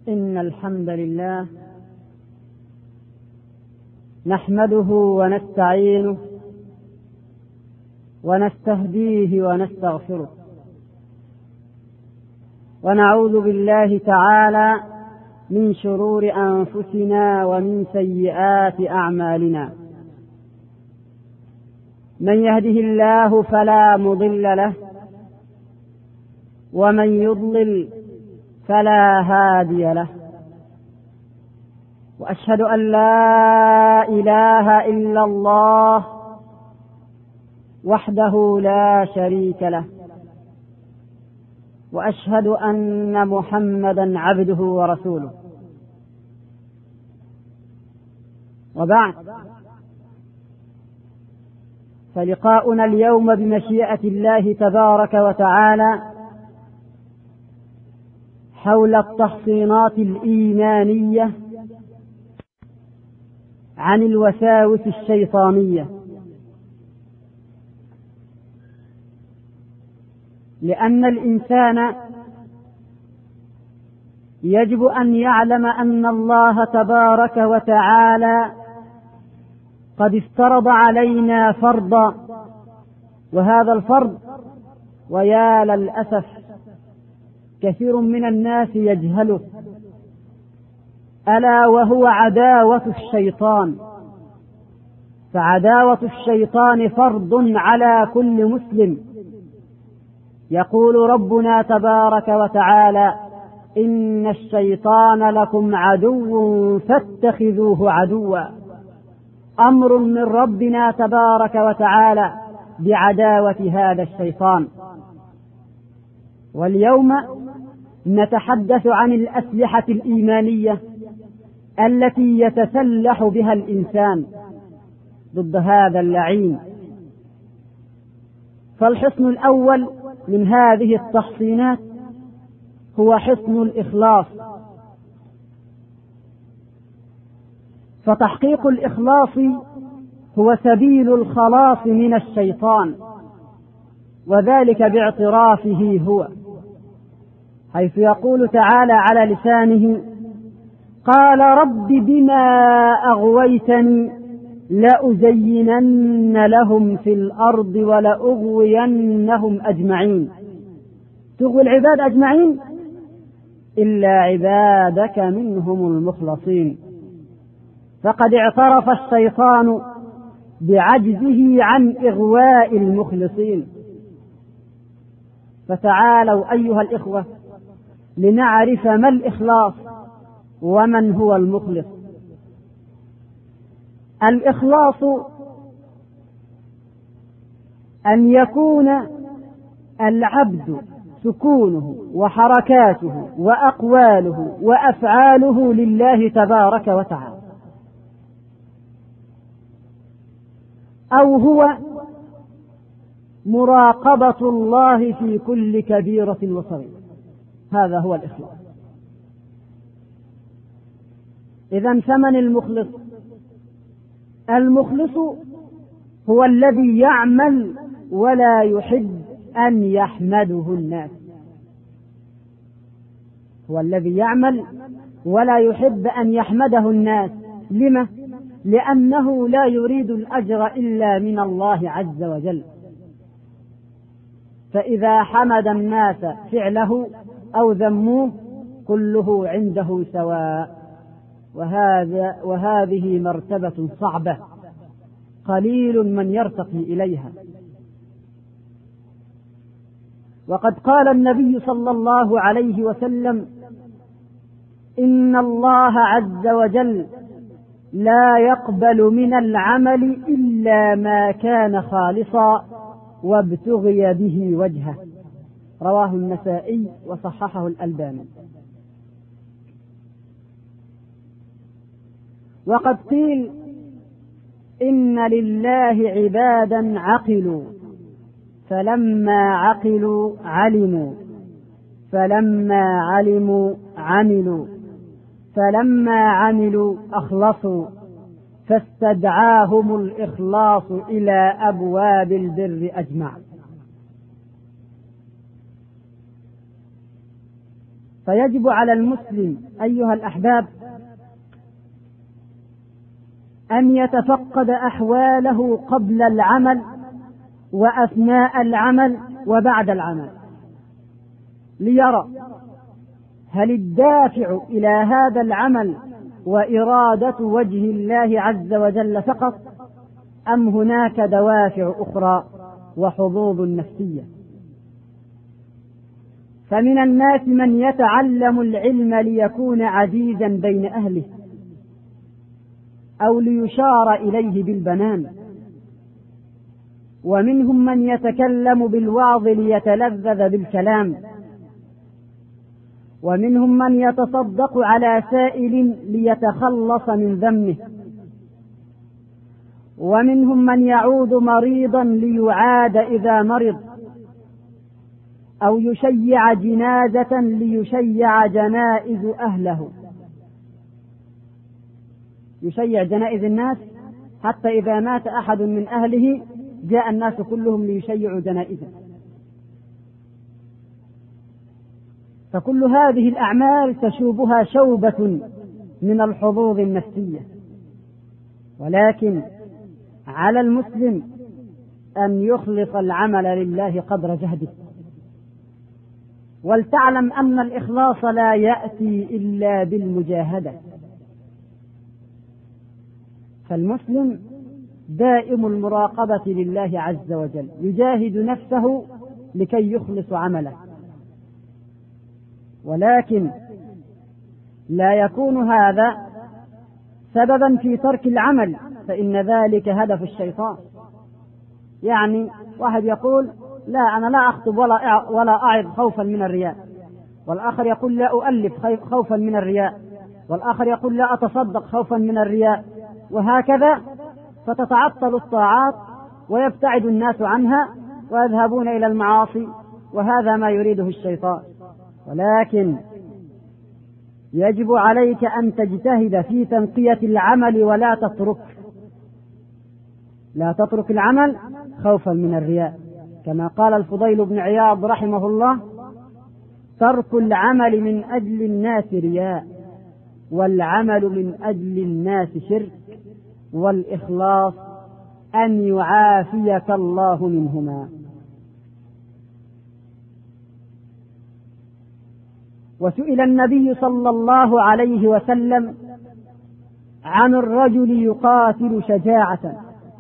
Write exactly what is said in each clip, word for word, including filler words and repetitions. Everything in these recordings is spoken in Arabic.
إن الحمد لله نحمده ونستعينه ونستهديه ونستغفره، ونعوذ بالله تعالى من شرور أنفسنا ومن سيئات أعمالنا. من يهده الله فلا مضل له، ومن يضلل فلا هادي له، وأشهد أن لا إله إلا الله وحده لا شريك له، وأشهد أن محمدا عبده ورسوله. وبعد، فلقاؤنا اليوم بمشيئة الله تبارك وتعالى حول التحصينات الإيمانية عن الوساوس الشيطانية، لأن الإنسان يجب أن يعلم أن الله تبارك وتعالى قد افترض علينا فرضا، وهذا الفرض ويا للأسف كثير من الناس يجهله، ألا وهو عداوة الشيطان. فعداوة الشيطان فرض على كل مسلم. يقول ربنا تبارك وتعالى: إن الشيطان لكم عدو فاتخذوه عدوا. أمر من ربنا تبارك وتعالى بعداوة هذا الشيطان. واليوم نتحدث عن الأسلحة الإيمانية التي يتسلح بها الإنسان ضد هذا اللعين. فالحصن الأول من هذه التحصينات هو حصن الإخلاص. فتحقيق الإخلاص هو سبيل الخلاص من الشيطان، وذلك باعترافه هو، حيث يقول تعالى على لسانه: قال رب بما أغويتني لأزينن لهم في الأرض ولأغوينهم أجمعين. تغوي العباد أجمعين إلا عبادك منهم المخلصين. فقد اعترف الشيطان بعجزه عن إغواء المخلصين. فتعالوا أيها الإخوة لنعرف ما الإخلاص ومن هو المخلص. الإخلاص أن يكون العبد سكونه وحركاته وأقواله وأفعاله لله تبارك وتعالى، أو هو مراقبة الله في كل كبيرة وصغيرة. هذا هو الإخلاص. إذن فمن المخلص؟ المخلص هو الذي يعمل ولا يحب أن يحمده الناس. هو الذي يعمل ولا يحب أن يحمده الناس. لما؟ لأنه لا يريد الأجر إلا من الله عز وجل. فإذا حمد الناس فعله أو ذموه كله عنده سواء. وهذا وهذه مرتبة صعبة، قليل من يرتقي إليها. وقد قال النبي صلى الله عليه وسلم: إن الله عز وجل لا يقبل من العمل إلا ما كان خالصا وابتغي به وجهه. رواه النسائي وصححه الألباني. وقد قيل: إن لله عبادا عقلوا فلما عقلوا علموا، فلما علموا عملوا، فلما عملوا أخلصوا، فاستدعاهم الإخلاص إلى أبواب البر أجمع. فيجب على المسلم أيها الأحباب أن يتفقد أحواله قبل العمل وأثناء العمل وبعد العمل، ليرى هل الدافع إلى هذا العمل وإرادة وجه الله عز وجل فقط، أم هناك دوافع أخرى وحظوظ نفسية. فمن الناس من يتعلم العلم ليكون عزيزا بين أهله أو ليشار إليه بالبنان، ومنهم من يتكلم بالوعظ ليتلذذ بالكلام، ومنهم من يتصدق على سائل ليتخلص من ذمه، ومنهم من يعود مريضا ليعاد إذا مرض، أو يشيع جنازة ليشيع جنائز أهله، يشيع جنائز الناس حتى إذا مات أحد من أهله جاء الناس كلهم ليشيعوا جنائزه. فكل هذه الأعمال تشوبها شوبة من الحظوظ النفسية، ولكن على المسلم أن يخلص العمل لله قدر جهده. ولتعلم أن الإخلاص لا يأتي إلا بالمجاهدة، فالمسلم دائم المراقبة لله عز وجل، يجاهد نفسه لكي يخلص عمله، ولكن لا يكون هذا سببا في ترك العمل، فإن ذلك هدف الشيطان. يعني واحد يقول لا أنا لا أخطب ولا ولا أعظ خوفا من الرياء، والآخر يقول لا أؤلف خوفا من الرياء، والآخر يقول لا أتصدق خوفا من الرياء، وهكذا، فتتعطل الطاعات ويبتعد الناس عنها ويذهبون إلى المعاصي، وهذا ما يريده الشيطان. ولكن يجب عليك أن تجتهد في تنقية العمل ولا تترك لا تترك العمل خوفا من الرياء، كما قال الفضيل بن عياض رحمه الله: ترك العمل من أجل الناس رياء، والعمل من أجل الناس شرك، والإخلاص أن يعافيك الله منهما. وسئل النبي صلى الله عليه وسلم عن الرجل يقاتل شجاعة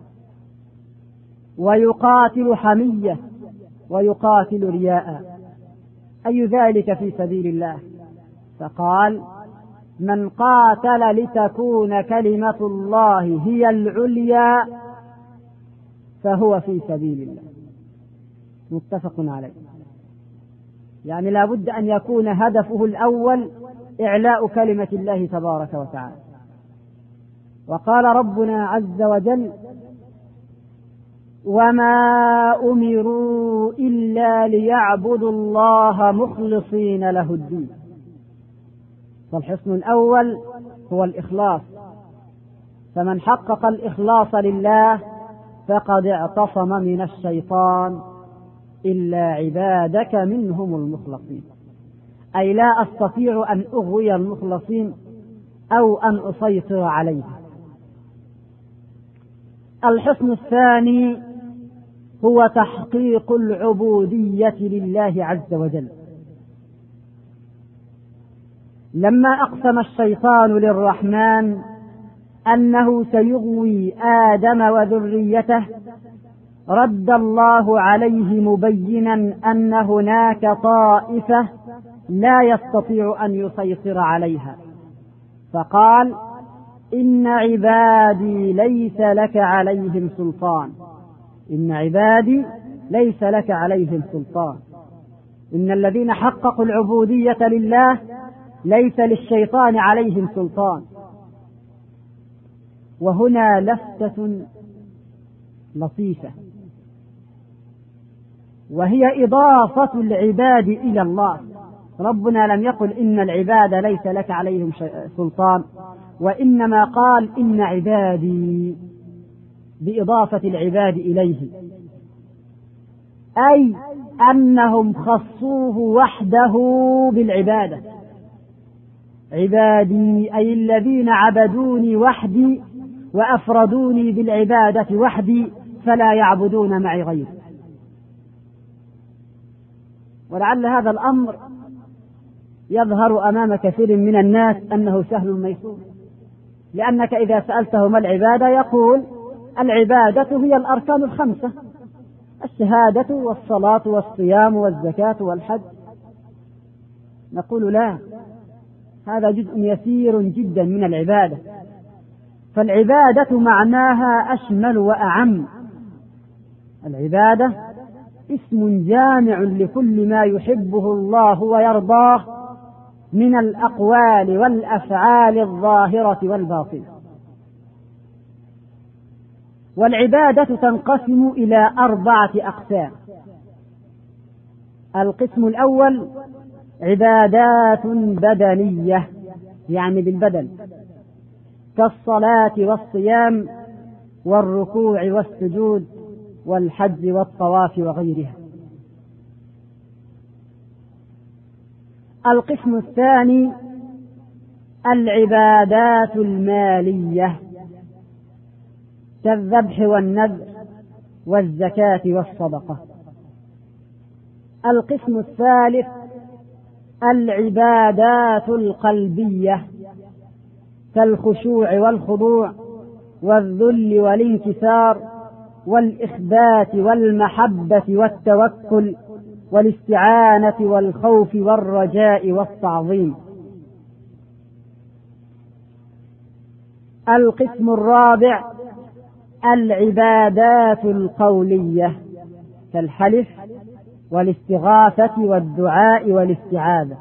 ويقاتل حمية ويقاتل رياء، أي ذلك في سبيل الله؟ فقال: من قاتل لتكون كلمة الله هي العليا فهو في سبيل الله. متفق عليه. يعني لا بد أن يكون هدفه الأول إعلاء كلمة الله تبارك وتعالى. وقال ربنا عز وجل: وما أمروا إلا ليعبدوا الله مخلصين له الدين. فالحصن الأول هو الإخلاص، فمن حقق الإخلاص لله فقد اعتصم من الشيطان إلا عبادك منهم المخلصين، أي لا أستطيع أن أغوي المخلصين أو أن أسيطر عليهم. الحصن الثاني هو تحقيق العبودية لله عز وجل. لما أقسم الشيطان للرحمن أنه سيغوي آدم وذريته، رد الله عليه مبينا أن هناك طائفة لا يستطيع أن يسيطر عليها، فقال: إن عبادي ليس لك عليهم سلطان. إن عبادي ليس لك عليهم سلطان. إن الذين حققوا العبودية لله ليس للشيطان عليهم سلطان. وهنا لفتة لطيفة، وهي إضافة العباد إلى الله. ربنا لم يقل إن العباد ليس لك عليهم سلطان، وإنما قال إن عبادي بإضافة العباد إليه، أي أنهم خصوه وحده بالعبادة، عبادي أي الذين عبدوني وحدي وأفردوني بالعبادة وحدي فلا يعبدون معي غيري. ولعل هذا الأمر يظهر أمام كثير من الناس أنه سهل ميسور، لأنك إذا سألته ما العبادة يقول العبادة هي الأركان الخمسة: الشهادة والصلاة والصيام والزكاة والحج. نقول لا، هذا جزء يسير جدا من العبادة، فالعبادة معناها أشمل وأعم. العبادة اسم جامع لكل ما يحبه الله ويرضاه من الأقوال والأفعال الظاهرة والباطنة. والعبادة تنقسم إلى أربعة أقسام. القسم الأول عبادات بدنية، يعني بالبدن، كالصلاة والصيام والركوع والسجود والحج والطواف وغيرها. القسم الثاني العبادات المالية، كالذبح والنذر والزكاة والصدقة. القسم الثالث العبادات القلبية، كالخشوع والخضوع والذل والانكسار والإخبات والمحبة والتوكل والاستعانة والخوف والرجاء والتعظيم. القسم الرابع العبادات القولية، كالحلف والاستغاثة والدعاء والاستعاذة.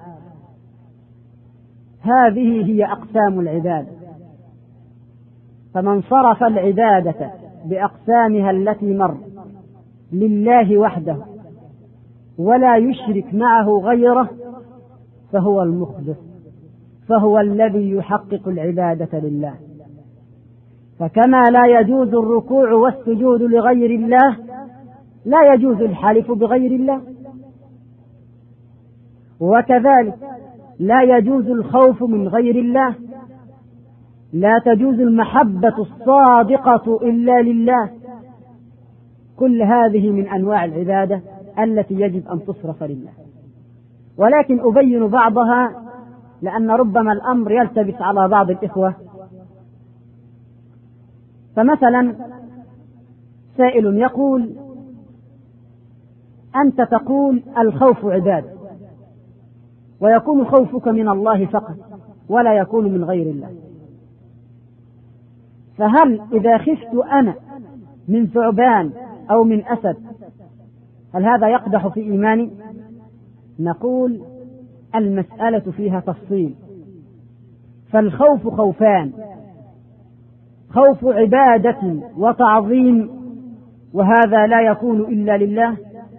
هذه هي أقسام العبادة. فمن صرف العبادة بأقسامها التي مر لله وحده ولا يشرك معه غيره فهو المخلص، فهو الذي يحقق العبادة لله. فكما لا يجوز الركوع والسجود لغير الله لا يجوز الحلف بغير الله، وكذلك لا يجوز الخوف من غير الله، لا تجوز المحبة الصادقة إلا لله. كل هذه من أنواع العبادة التي يجب أن تصرف لله، ولكن أبين بعضها لأن ربما الأمر يلتبس على بعض الإخوة. فمثلا سائل يقول: أنت تقول الخوف عبادة، ويكون خوفك من الله فقط ولا يكون من غير الله، فهل إذا خفت أنا من ثعبان أو من أسد هل هذا يقدح في إيماني؟ نقول المسألة فيها تفصيل. فالخوف خوفان: خوف عبادة وتعظيم وهذا لا يكون إلا لله،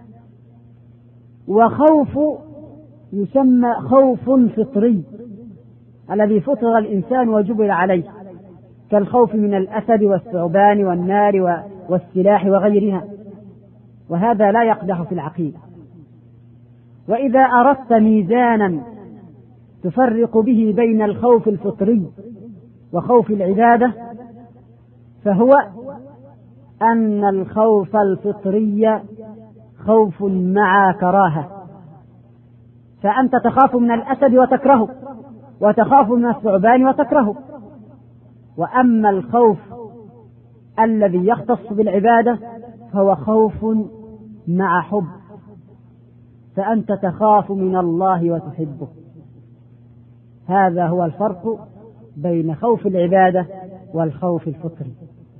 وخوف يسمى خوف فطري الذي فطر الإنسان وجبل عليه، كالخوف من الأسد والثعبان والنار والسلاح وغيرها، وهذا لا يقدح في العقيدة. وإذا أردت ميزانا تفرق به بين الخوف الفطري وخوف العبادة فهو أن الخوف الفطري خوف مع كراهة، فأنت تخاف من الأسد وتكرهه، وتخاف من الثعبان وتكرهه. وأما الخوف الذي يختص بالعبادة فهو خوف مع حب، فأنت تخاف من الله وتحبه. هذا هو الفرق بين خوف العبادة والخوف الفطري.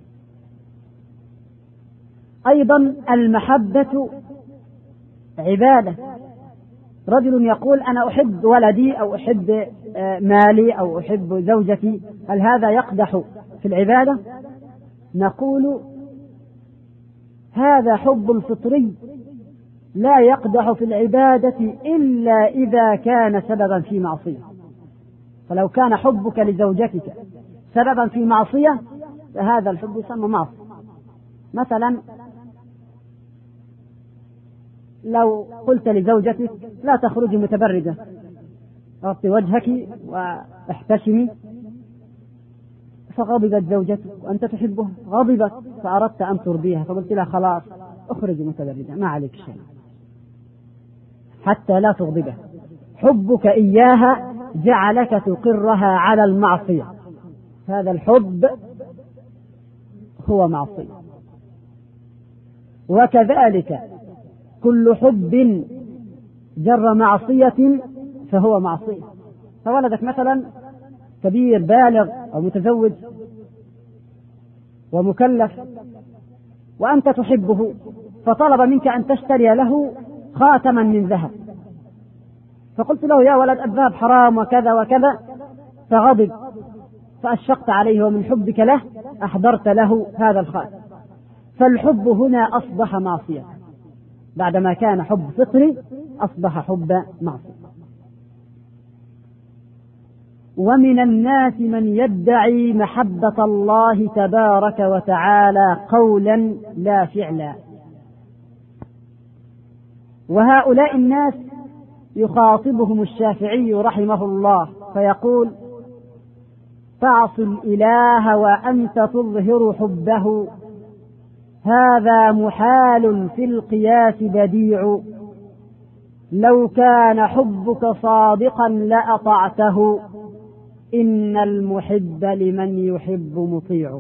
أيضا المحبة عبادة. رجل يقول أنا أحب ولدي أو أحب مالي أو أحب زوجتي، هل هذا يقدح في العبادة؟ نقول هذا حب فطري لا يقدح في العبادة إلا إذا كان سببا في معصية. فلو كان حبك لزوجتك سببا في معصية فهذا الحب يسمى معصية. مثلا لو قلت لزوجتك لا تخرجي متبرجة، غطي وجهك واحتشمي. فغضبت زوجته وأنت تحبها، غضبت فأردت أن ترضيها، فقلت لها خلاص اخرجي متبرجة ما عليك شيء حتى لا تغضبها. حبك إياها جعلك تقرها على المعصية، هذا الحب هو معصية. وكذلك كل حب جر معصية فهو معصية. فولدك مثلا كبير بالغ أو متزوج ومكلف وأنت تحبه، فطلب منك أن تشتري له خاتما من ذهب، فقلت له يا ولد الذهب حرام وكذا وكذا، فغضب فأشفقت عليه ومن حبك له أحضرت له هذا الخاتم. فالحب هنا أصبح معصية، بعدما كان حب فطري أصبح حب معصية. ومن الناس من يدعي محبة الله تبارك وتعالى قولا لا فعلا، وهؤلاء الناس يخاطبهم الشافعي رحمه الله فيقول تعصي الإله وأنت تظهر حبه، هذا محال في القياس بديع، لو كان حبك صادقا لأطعته، إن المحب لمن يحب مطيع.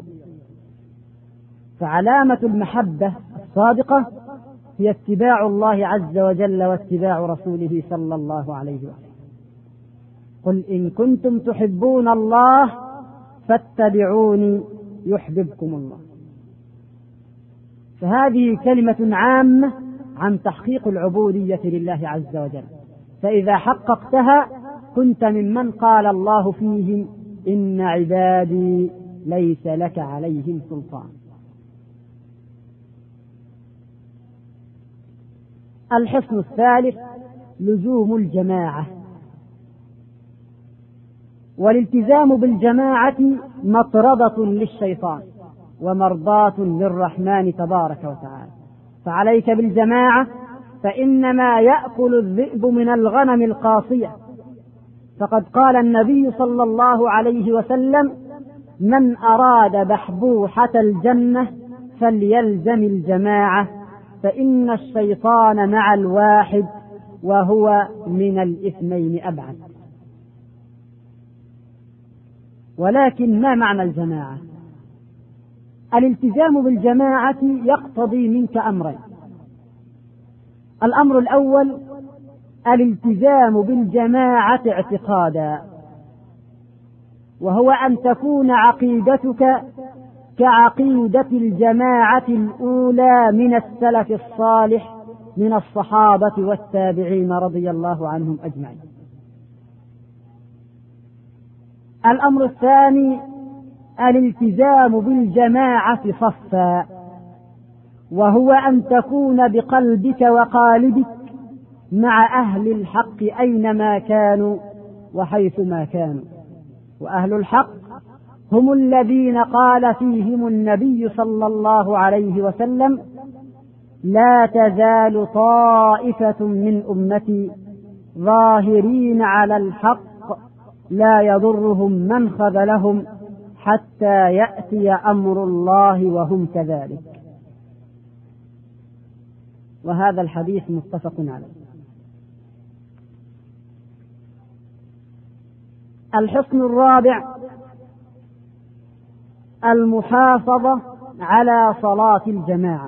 فعلامة المحبة الصادقة هي اتباع الله عز وجل واتباع رسوله صلى الله عليه وسلم. قل إن كنتم تحبون الله فاتبعوني يحببكم الله. فهذه كلمة عامة عن تحقيق العبودية لله عز وجل، فإذا حققتها كنت ممن قال الله فيهم إن عبادي ليس لك عليهم سلطان. الحصن الثالث لزوم الجماعة. والالتزام بالجماعة مطردة للشيطان ومرضاة للرحمن تبارك وتعالى، فعليك بالجماعة فإنما يأكل الذئب من الغنم القاصية. فقد قال النبي صلى الله عليه وسلم من أراد بحبوحة الجنة فليلزم الجماعة، فإن الشيطان مع الواحد وهو من الاثنين أبعد. ولكن ما معنى الجماعة؟ الالتزام بالجماعة يقتضي منك أمرين. الأمر الأول الالتزام بالجماعة اعتقادا، وهو أن تكون عقيدتك كعقيدة الجماعة الأولى من السلف الصالح من الصحابة والتابعين رضي الله عنهم أجمعين. الأمر الثاني الالتزام بالجماعة صفا، وهو أن تكون بقلبك وقالبك مع أهل الحق أينما كانوا وحيثما كانوا. وأهل الحق هم الذين قال فيهم النبي صلى الله عليه وسلم لا تزال طائفة من أمتي ظاهرين على الحق لا يضرهم من خذلهم حتى يأتي أمر الله وهم كذلك. وهذا الحديث متفق عليه. الحصن الرابع المحافظة على صلاة الجماعة.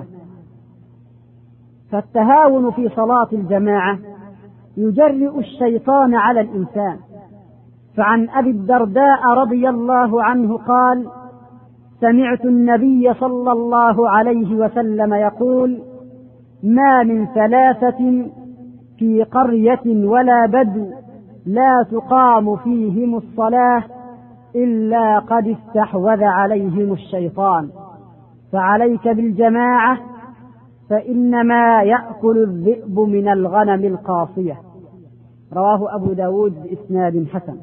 فالتهاون في صلاة الجماعة يجرئ الشيطان على الإنسان. فعن أبي الدرداء رضي الله عنه قال سمعت النبي صلى الله عليه وسلم يقول ما من ثلاثة في قرية ولا بدو لا تقام فيهم الصلاة إلا قد استحوذ عليهم الشيطان، فعليك بالجماعة فإنما يأكل الذئب من الغنم القاصية. رواه أبو داود بإسناد حسن.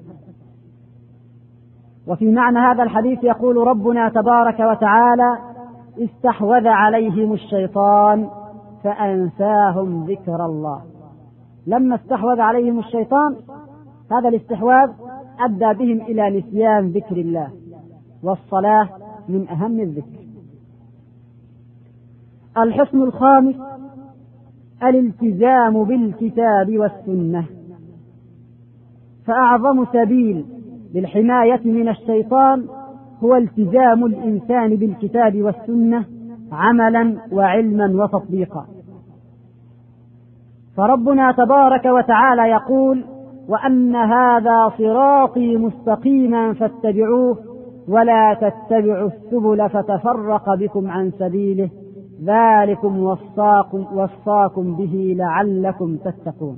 وفي معنى هذا الحديث يقول ربنا تبارك وتعالى استحوذ عليهم الشيطان فأنساهم ذكر الله. لما استحوذ عليهم الشيطان هذا الاستحواذ أدى بهم إلى نسيان ذكر الله، والصلاة من أهم الذكر. الحصن الخامس الالتزام بالكتاب والسنة. فأعظم سبيل للحماية من الشيطان هو التزام الإنسان بالكتاب والسنة عملا وعلما وتطبيقا. فربنا تبارك وتعالى يقول: وأن هذا صراطي مستقيما فاتبعوه ولا تتبعوا السبل فتفرق بكم عن سبيله ذلكم وصاكم, وصاكم به لعلكم تتقون.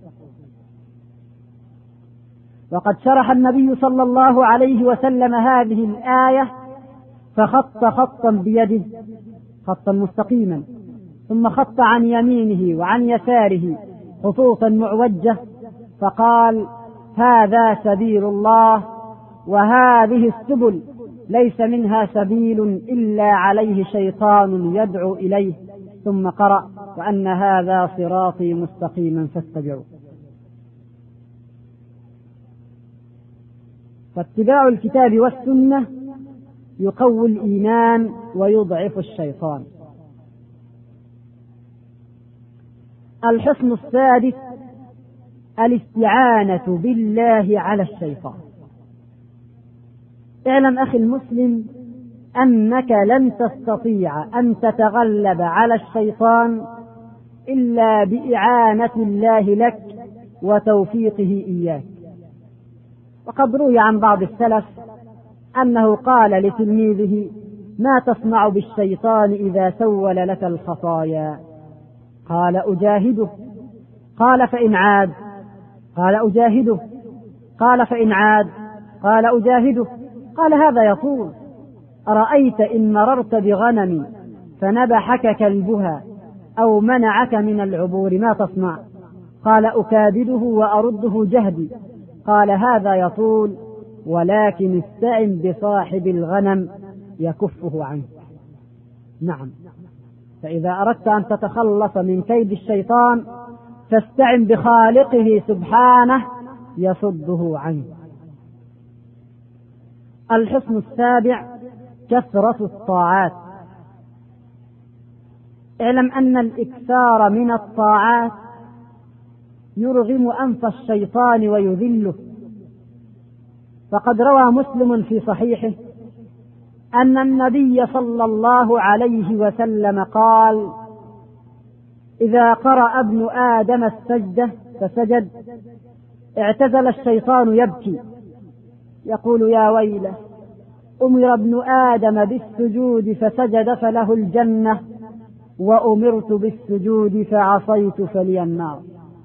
وقد شرح النبي صلى الله عليه وسلم هذه الآية فخط خطا بيده، خطا مستقيما، ثم خط عن يمينه وعن يساره خطوطا معوجة، فقال: هذا سبيل الله، وهذه السبل ليس منها سبيل إلا عليه شيطان يدعو إليه. ثم قرأ: وأن هذا صراطي مستقيما فاتبعوه. فاتباع الكتاب والسنة يقوي الإيمان ويضعف الشيطان. الحصن السادس الاستعانة بالله على الشيطان. اعلم أخي المسلم أنك لن تستطيع أن تتغلب على الشيطان إلا بإعانة الله لك وتوفيقه إياك. وقد روي عن بعض السلف أنه قال لتلميذه: ما تصنع بالشيطان إذا سول لك الخطايا؟ قال: أجاهده. قال: فإن عاد؟ قال: أجاهده. قال: فإن عاد؟ قال: أجاهده. قال: هذا يطول. أرأيت إن مررت بغنم فنبحك كلبها أو منعك من العبور ما تصنع؟ قال: أكابده وأرده جهدي. قال: هذا يطول، ولكن استعن بصاحب الغنم يكفه عنك. نعم، فإذا أردت أن تتخلص من كيد الشيطان فاستعن بخالقه سبحانه يصده عنك. الحصن السابع كثرة الطاعات. اعلم أن الإكثار من الطاعات يرغم أنف الشيطان ويذله. فقد روى مسلم في صحيحه أن النبي صلى الله عليه وسلم قال: إذا قرأ ابن آدم السجدة فسجد اعتزل الشيطان يبكي يقول: يا ويله، أمر ابن آدم بالسجود فسجد فله الجنة، وأمرت بالسجود فعصيت فلي النار.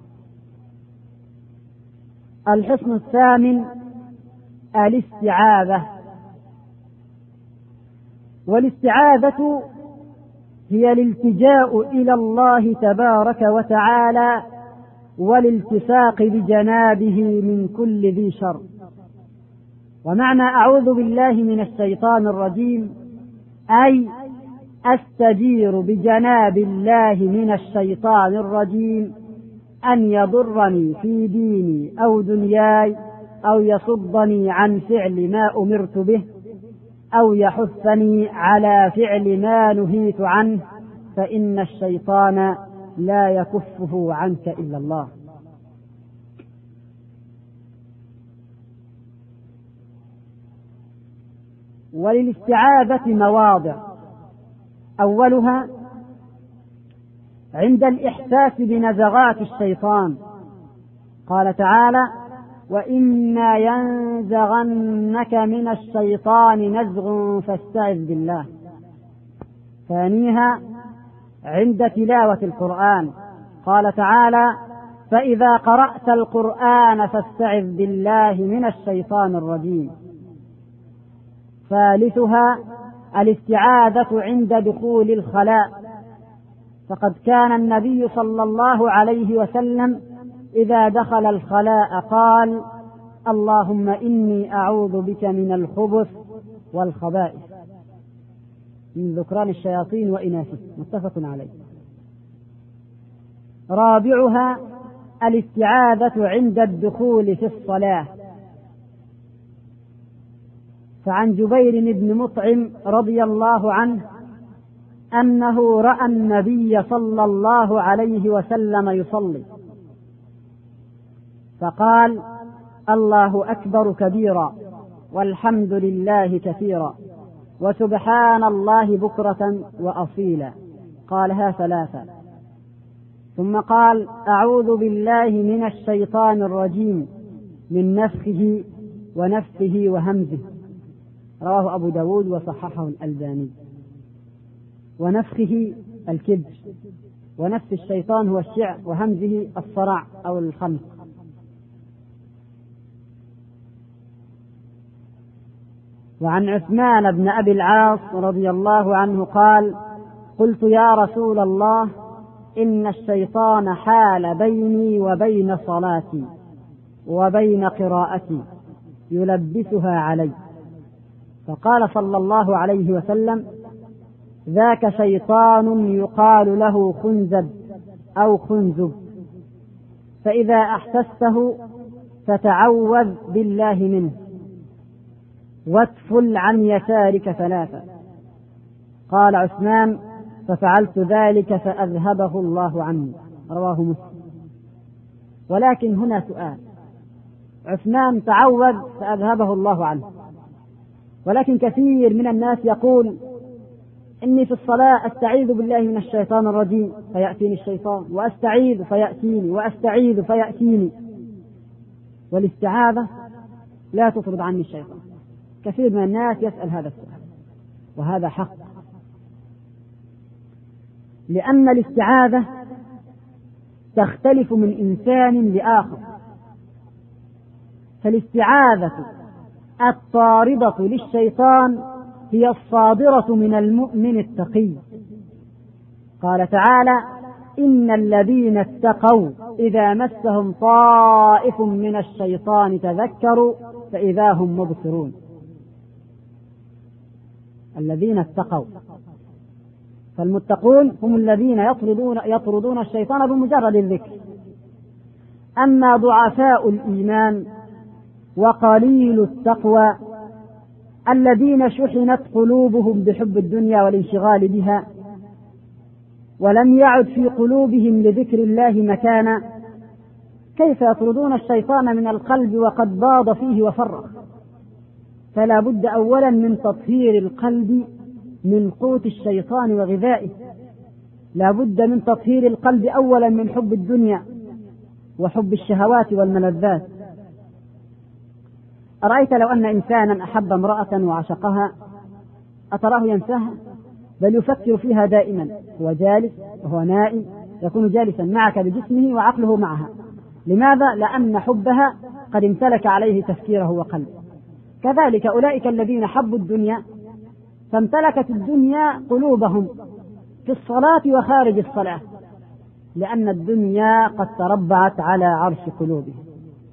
الحصن الثامن الاستعاذة. والاستعاذة هي الالتجاء إلى الله تبارك وتعالى والالتصاق بجنابه من كل ذي شر. ومعنى أعوذ بالله من الشيطان الرجيم أي أستجير بجناب الله من الشيطان الرجيم أن يضرني في ديني أو دنياي، أو يصدني عن فعل ما أمرت به، أو يحثني على فعل ما نهيت عنه، فإن الشيطان لا يكفه عنك إلا الله. وللاستعاذة مواضع، أولها عند الإحساس بنزغات الشيطان. قال تعالى: وإما ينزغنك من الشيطان نزغ فاستعذ بالله. ثانيها عند تلاوة القرآن. قال تعالى: فإذا قرأت القرآن فاستعذ بالله من الشيطان الرجيم. ثالثها الاستعاذة عند دخول الخلاء. فقد كان النبي صلى الله عليه وسلم إذا دخل الخلاء قال: اللهم إني أعوذ بك من الخبث والخبائث، من ذكران الشياطين وإناثه. متفق عليه. رابعها الاستعاذة عند الدخول في الصلاة. فعن جبير بن مطعم رضي الله عنه أنه رأى النبي صلى الله عليه وسلم يصلي فقال: الله أكبر كبيرا والحمد لله كثيرا وسبحان الله بكرة وأصيلا، قالها ثلاثة، ثم قال: أعوذ بالله من الشيطان الرجيم من نفخه ونفثه وهمزه، رواه أبو داود وصححه الألباني. ونفخه الكبر، ونفث الشيطان هو الشعر، وهمزه الصرع أو الخمس. وعن عثمان بن أبي العاص رضي الله عنه قال: قلت يا رسول الله إن الشيطان حال بيني وبين صلاتي وبين قراءتي يلبسها علي، فقال صلى الله عليه وسلم: ذاك شيطان يقال له خنزب أو خنزب، فإذا أحسسته فتعوذ بالله منه واتفل عن يسارك ثلاثة. قال عثمان: ففعلت ذلك فأذهبه الله عني، رواه مسلم. ولكن هنا سؤال: عثمان تعوذ فأذهبه الله عنه، ولكن كثير من الناس يقول: إني في الصلاة أستعيذ بالله من الشيطان الرجيم فيأتيني الشيطان، وأستعيذ فيأتيني، وأستعيذ فيأتيني. والاستعاذة لا تطرد عني الشيطان. كثير من الناس يسأل هذا السؤال، وهذا حق، لأن الاستعاذة تختلف من إنسان لآخر. فالاستعاذة الطاردة للشيطان هي الصادرة من المؤمن التقي. قال تعالى: إن الذين اتقوا إذا مسهم طائف من الشيطان تذكروا فإذا هم مبصرون. الذين اتقوا، فالمتقون هم الذين يطردون, يطردون الشيطان بمجرد الذكر. أما ضعفاء الإيمان وقليل التقوى الذين شحنت قلوبهم بحب الدنيا والانشغال بها، ولم يعد في قلوبهم لذكر الله مكانا، كيف يطردون الشيطان من القلب وقد باض فيه وفرغ؟ فلا بد أولا من تطهير القلب من قوت الشيطان وغذائه. لا بد من تطهير القلب أولا من حب الدنيا وحب الشهوات والملذات. أرأيت لو أن إنسانا أحب امرأة وعشقها، أتراه ينساها؟ بل يفكر فيها دائما، هو جالس وهو نائم، يكون جالسا معك بجسمه وعقله معها. لماذا؟ لأن حبها قد امتلك عليه تفكيره وقلبه. كذلك أولئك الذين حبوا الدنيا فامتلكت الدنيا قلوبهم في الصلاة وخارج الصلاة، لأن الدنيا قد تربعت على عرش قلوبهم.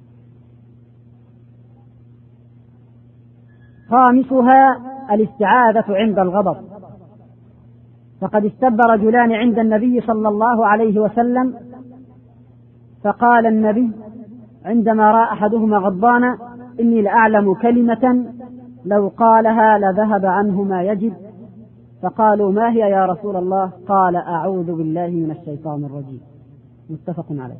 خامسها الاستعاذة عند الغضب. فقد استب رجلان عند النبي صلى الله عليه وسلم، فقال النبي عندما رأى أحدهما غضبانا: إني لأعلم كلمة لو قالها لذهب عنه ما يجب. فقالوا: ما هي يا رسول الله؟ قال: أعوذ بالله من الشيطان الرجيم. متفق عليه.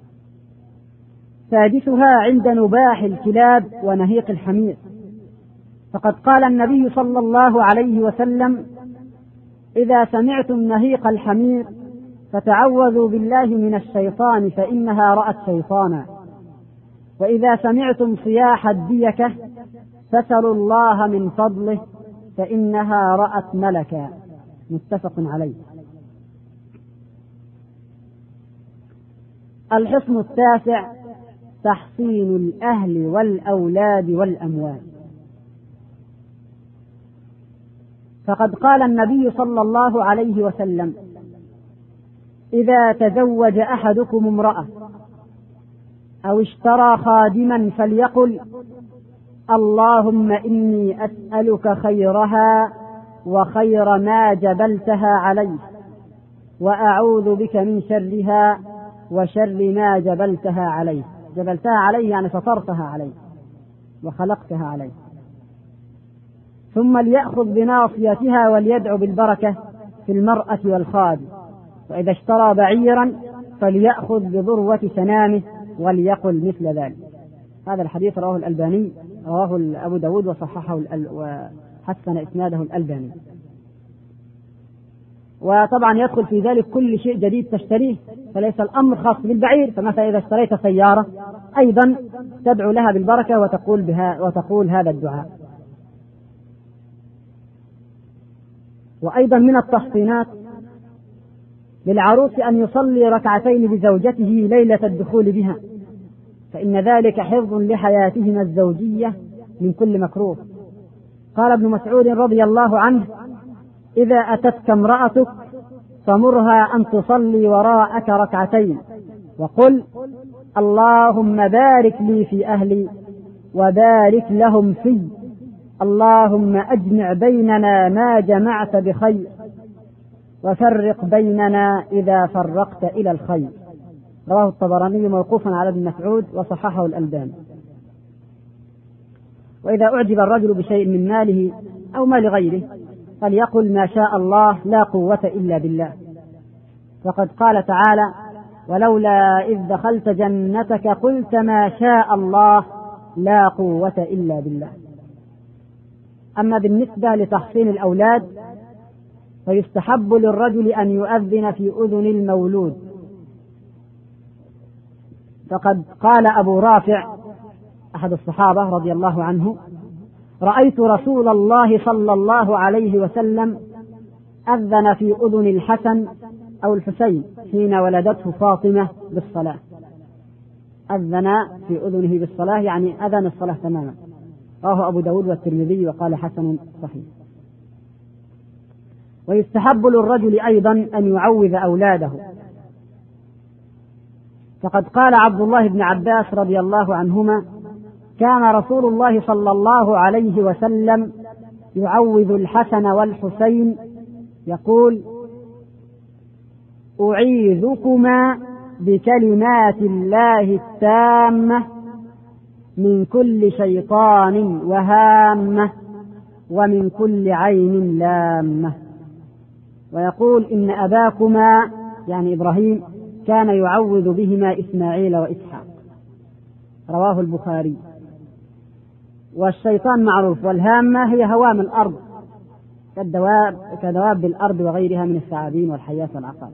سادسها عند نباح الكلاب ونهيق الحمير. فقد قال النبي صلى الله عليه وسلم: إذا سمعتم نهيق الحمير فتعوذوا بالله من الشيطان فإنها رأت شيطانا، وإذا سمعتم صياح الديكة فسلوا الله من فضله فإنها رأت ملكا. متفق عليه. الحصن التاسع تحصين الأهل والأولاد والأموال. فقد قال النبي صلى الله عليه وسلم: إذا تزوج أحدكم امرأة أو اشترى خادما فليقل: اللهم إني أسألك خيرها وخير ما جبلتها عليه، وأعوذ بك من شرها وشر ما جبلتها عليه. جبلتها عليه يعني فطرتها عليه وخلقتها عليه. ثم ليأخذ بناصيتها وليدعو بالبركة في المرأة والخادم، وإذا اشترى بعيرا فليأخذ بذروة سنامه وليقل مثل ذلك. هذا الحديث رواه الألباني، رواه أبو داود وصححه وحسن إسناده الألباني. وطبعا يدخل في ذلك كل شيء جديد تشتريه، فليس الأمر خاص بالبعير. فمثلا إذا اشتريت سيارة أيضا تدعو لها بالبركة وتقول بها وتقول هذا الدعاء. وأيضا من التحصينات للعروس أن يصلي ركعتين بزوجته ليلة الدخول بها، فإن ذلك حفظ لحياتهما الزوجية من كل مكروه. قال ابن مسعود رضي الله عنه: إذا أتتك امرأتك فمرها أن تصلي وراءك ركعتين وقل: اللهم بارك لي في أهلي وبارك لهم في، اللهم أجمع بيننا ما جمعت بخير وفرق بيننا إذا فرقت إلى الخير. رواه الطبراني موقوفا على ابن مسعود وصححه الألباني. وإذا أعجب الرجل بشيء من ماله أو مال غيره فليقل: ما شاء الله لا قوة إلا بالله، فقد قال تعالى: ولولا إذ دخلت جنتك قلت ما شاء الله لا قوة إلا بالله. أما بالنسبة لتحصين الأولاد فيستحب للرجل أن يؤذن في أذن المولود، فقد قال أبو رافع أحد الصحابة رضي الله عنه: رأيت رسول الله صلى الله عليه وسلم أذن في أذن الحسن أو الحسين حين ولدته فاطمة بالصلاة. أذن في أذنه بالصلاة يعني أذن الصلاة تماما. رواه أبو داود والترمذي وقال حسن صحيح. ويستحب للرجل أيضا أن يعوذ أولاده، فقد قال عبد الله بن عباس رضي الله عنهما: كان رسول الله صلى الله عليه وسلم يعوذ الحسن والحسين يقول: أعيذكما بكلمات الله التامة من كل شيطان وهامة ومن كل عين لامة. ويقول: إن أباكما يعني إبراهيم كان يعوذ بهما إسماعيل وإسحاق. رواه البخاري. والشيطان معروف، والهامة هي هوام الأرض كالدواب كدواب الأرض وغيرها من الثعابين والحيات والعقارب.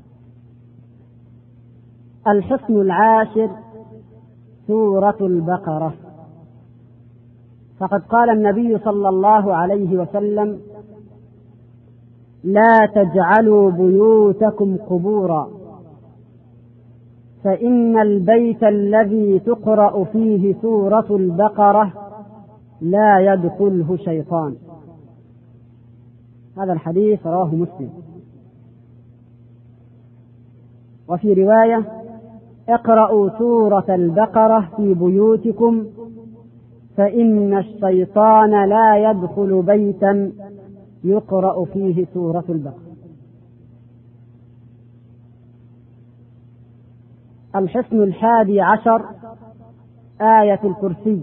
الحصن العاشر سورة البقرة، فقد قال النبي صلى الله عليه وسلم: لا تجعلوا بيوتكم قبورا، فإن البيت الذي تقرأ فيه سورة البقرة لا يدخله شيطان. هذا الحديث رواه مسلم. وفي رواية: اقرأوا سورة البقرة في بيوتكم فإن الشيطان لا يدخل بيتا يقرأ فيه سورة البقرة. الحصن الحادي عشر آية الكرسي،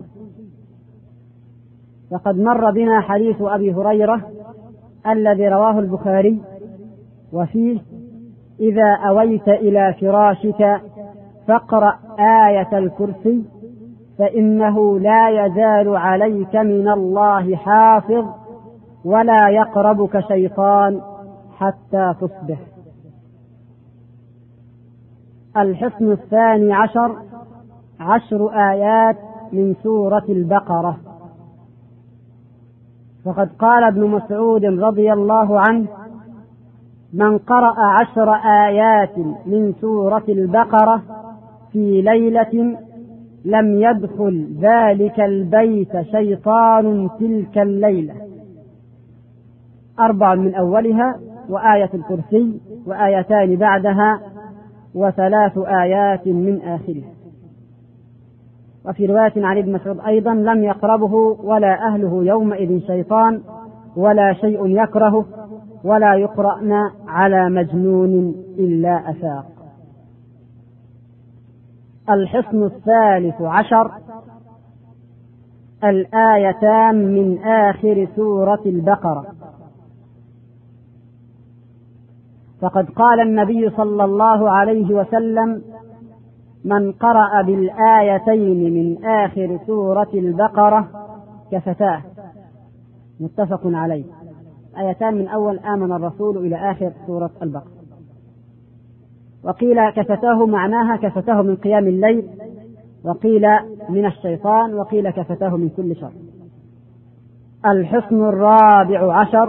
فقد مر بنا حديث أبي هريرة الذي رواه البخاري وفيه: إذا أويت إلى فراشك فاقرأ آية الكرسي فإنه لا يزال عليك من الله حافظ ولا يقربك شيطان حتى تصبح. الحصن الثاني عشر عشر آيات من سورة البقرة، فقد قال ابن مسعود رضي الله عنه: من قرأ عشر آيات من سورة البقرة في ليلة لم يدخل ذلك البيت شيطان تلك الليلة. أربع من أولها، وآية الكرسي، وآيتان بعدها، وثلاث آيات من آخرها. وفي رواية عن ابن مسعود أيضا: لم يقربه ولا أهله يومئذ شيطان ولا شيء يكرهه ولا يقرأن على مجنون إلا أفاق. الحصن الثالث عشر الآيتان من آخر سورة البقرة. فقد قال النبي صلى الله عليه وسلم: من قرأ بالآيتين من آخر سورة البقرة كفتاه. متفق عليه. آيتان من أول آمن الرسول إلى آخر سورة البقرة. وقيل كفتاه معناها كفتاه من قيام الليل، وقيل من الشيطان، وقيل كفتاه من كل شر. الحصن الرابع عشر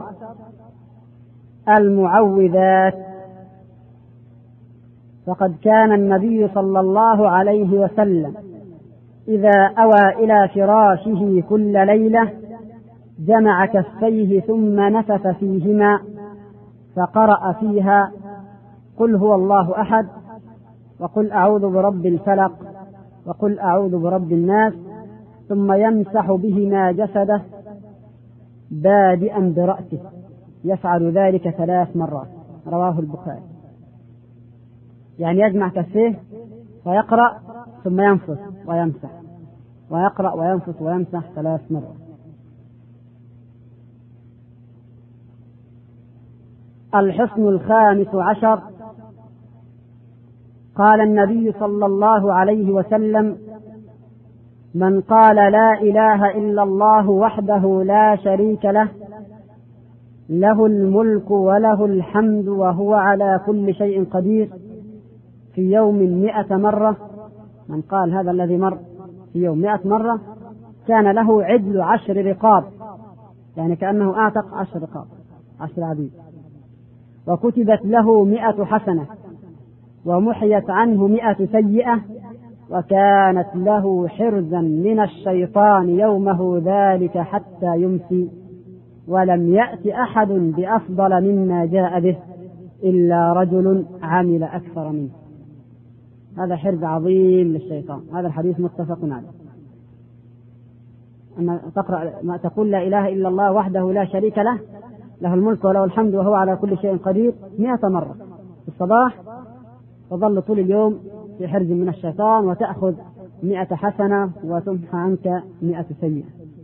المعوذات. فقد كان النبي صلى الله عليه وسلم إذا أوى إلى فراشه كل ليلة جمع كفيه ثم نفث فيهما فقرأ فيها: قل هو الله أحد، وقل أعوذ برب الفلق، وقل أعوذ برب الناس، ثم يمسح بهما جسده بادئا برأسه، يفعل ذلك ثلاث مرات. رواه البخاري. يعني يجمع كفيه ويقرأ ثم ينفث ويمسح، ويقرأ وينفث ويمسح ثلاث مرات. الحصن الخامس عشر. قال النبي صلى الله عليه وسلم: من قال لا إله إلا الله وحده لا شريك له، له الملك وله الحمد وهو على كل شيء قدير، في يوم مئة مرة. من قال هذا الذي مر في يوم مئة مرة كان له عدل عشر رقاب، يعني كأنه أعتق عشر رقاب، عشر عبيد، وكتبت له مئة حسنة، ومحيت عنه مئة سيئة، وكانت له حرزا من الشيطان يومه ذلك حتى يمسي، ولم يأت أحد بأفضل مما جاء به إلا رجل عمل أكثر منه. هذا حرز عظيم للشيطان. هذا الحديث متفق عليه. أما تقرأ ما تقول لا إله إلا الله وحده لا شريك له، له الملك وله الحمد وهو على كل شيء قدير مئة مرة في الصباح، تظل طول اليوم في حرز من الشيطان، وتأخذ مئة حسنة وتمحى عنك مئة سيئة.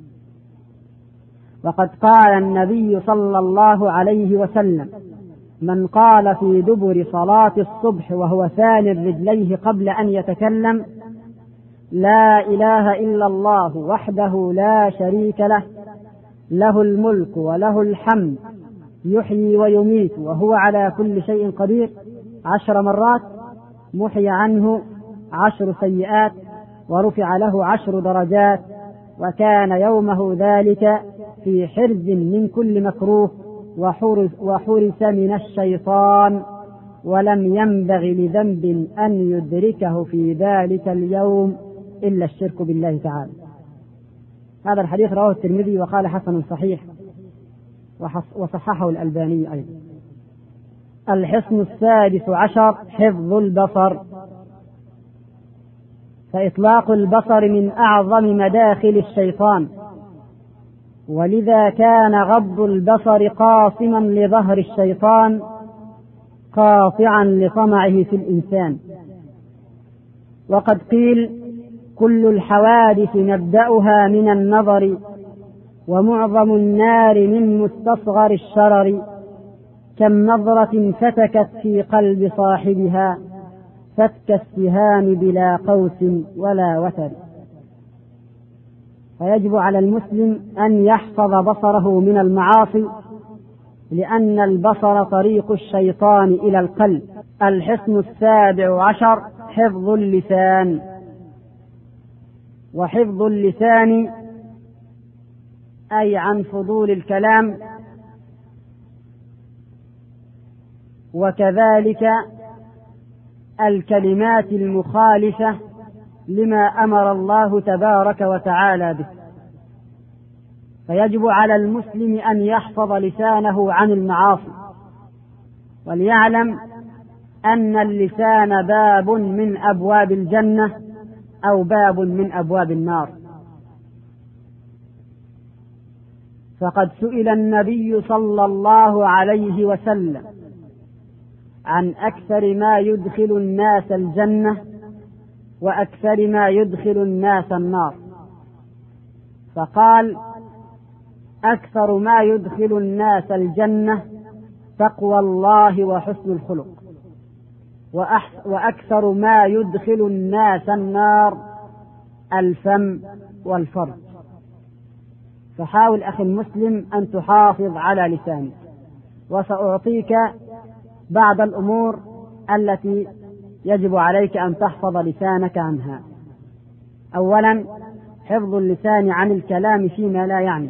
وقد قال النبي صلى الله عليه وسلم: من قال في دبر صلاة الصبح وهو ثاني رجليه قبل أن يتكلم: لا إله إلا الله وحده لا شريك له، له الملك وله الحمد يحيي ويميت وهو على كل شيء قدير، عشر مرات، محي عنه عشر سيئات، ورفع له عشر درجات، وكان يومه ذلك في حرز من كل مكروه، وحرس من الشيطان، ولم ينبغ لذنب أن يدركه في ذلك اليوم إلا الشرك بالله تعالى. هذا الحديث رواه الترمذي وقال حسن صحيح، وصححه الألباني أيضا. الحصن السادس عشر حفظ البصر. فإطلاق البصر من أعظم مداخل الشيطان، ولذا كان غض البصر قاصما لظهر الشيطان قاطعا لطمعه في الإنسان. وقد قيل: كل الحوادث نبدأها من النظر، ومعظم النار من مستصغر الشرر، كم نظرة فتكت في قلب صاحبها، فتك السهام بلا قوس ولا وتر. فيجب على المسلم أن يحفظ بصره من المعاصي، لأن البصر طريق الشيطان إلى القلب. الحصن السابع عشر حفظ اللسان. وحفظ اللسان أي عن فضول الكلام، وكذلك الكلمات المخالفة لما أمر الله تبارك وتعالى به. فيجب على المسلم أن يحفظ لسانه عن المعاصي، وليعلم أن اللسان باب من أبواب الجنة أو باب من أبواب النار. فقد سئل النبي صلى الله عليه وسلم عن أكثر ما يدخل الناس الجنة وأكثر ما يدخل الناس النار، فقال: أكثر ما يدخل الناس الجنة تقوى الله وحسن الخلق، وأكثر ما يدخل الناس النار الفم والفرج. فحاول أخي المسلم أن تحافظ على لسانك، وسأعطيك بعض الأمور التي يجب عليك أن تحفظ لسانك عنها. أولا، حفظ اللسان عن الكلام فيما لا يعني.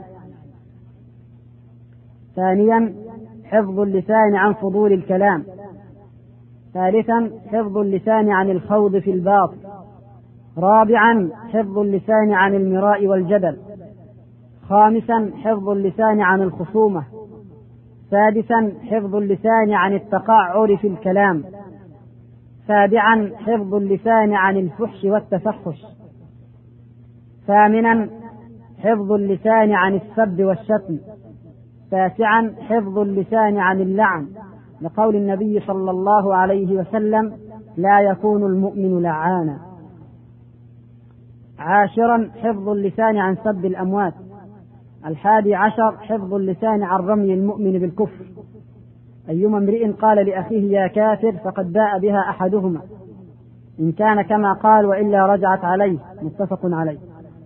ثانيا، حفظ اللسان عن فضول الكلام. ثالثا، حفظ اللسان عن الخوض في الباطل. رابعا، حفظ اللسان عن المراء والجدل. خامسا، حفظ اللسان عن الخصومة. سادسا، حفظ اللسان عن التقعر في الكلام. سابعا، حفظ اللسان عن الفحش والتفحش. ثامنا، حفظ اللسان عن السب والشتم. تاسعا، حفظ اللسان عن اللعن، لقول النبي صلى الله عليه وسلم: لا يكون المؤمن لعانا. عاشرا، حفظ اللسان عن سب الأموات. الحادي عشر، حفظ اللسان عن رمي المؤمن بالكفر. أيما امرئ قال لأخيه يا كافر فقد باء بها أحدهما، إن كان كما قال وإلا رجعت عليه، متفق عليه.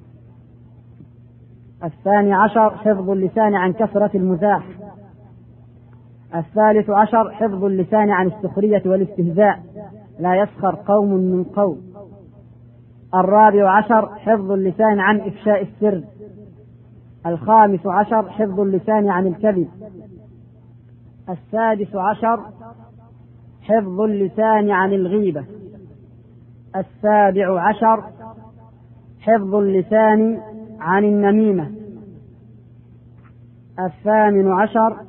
الثاني عشر، حفظ اللسان عن كثرة المزاح. الثالث عشر، حفظ اللسان عن السخرية والاستهزاء، لا يسخر قوم من قوم. الرابع عشر، حفظ اللسان عن إفشاء السر. الخامس عشر، حفظ اللسان عن الكذب. السادس عشر، حفظ اللسان عن الغيبة. السابع عشر، حفظ اللسان عن النميمة. الثامن عشر،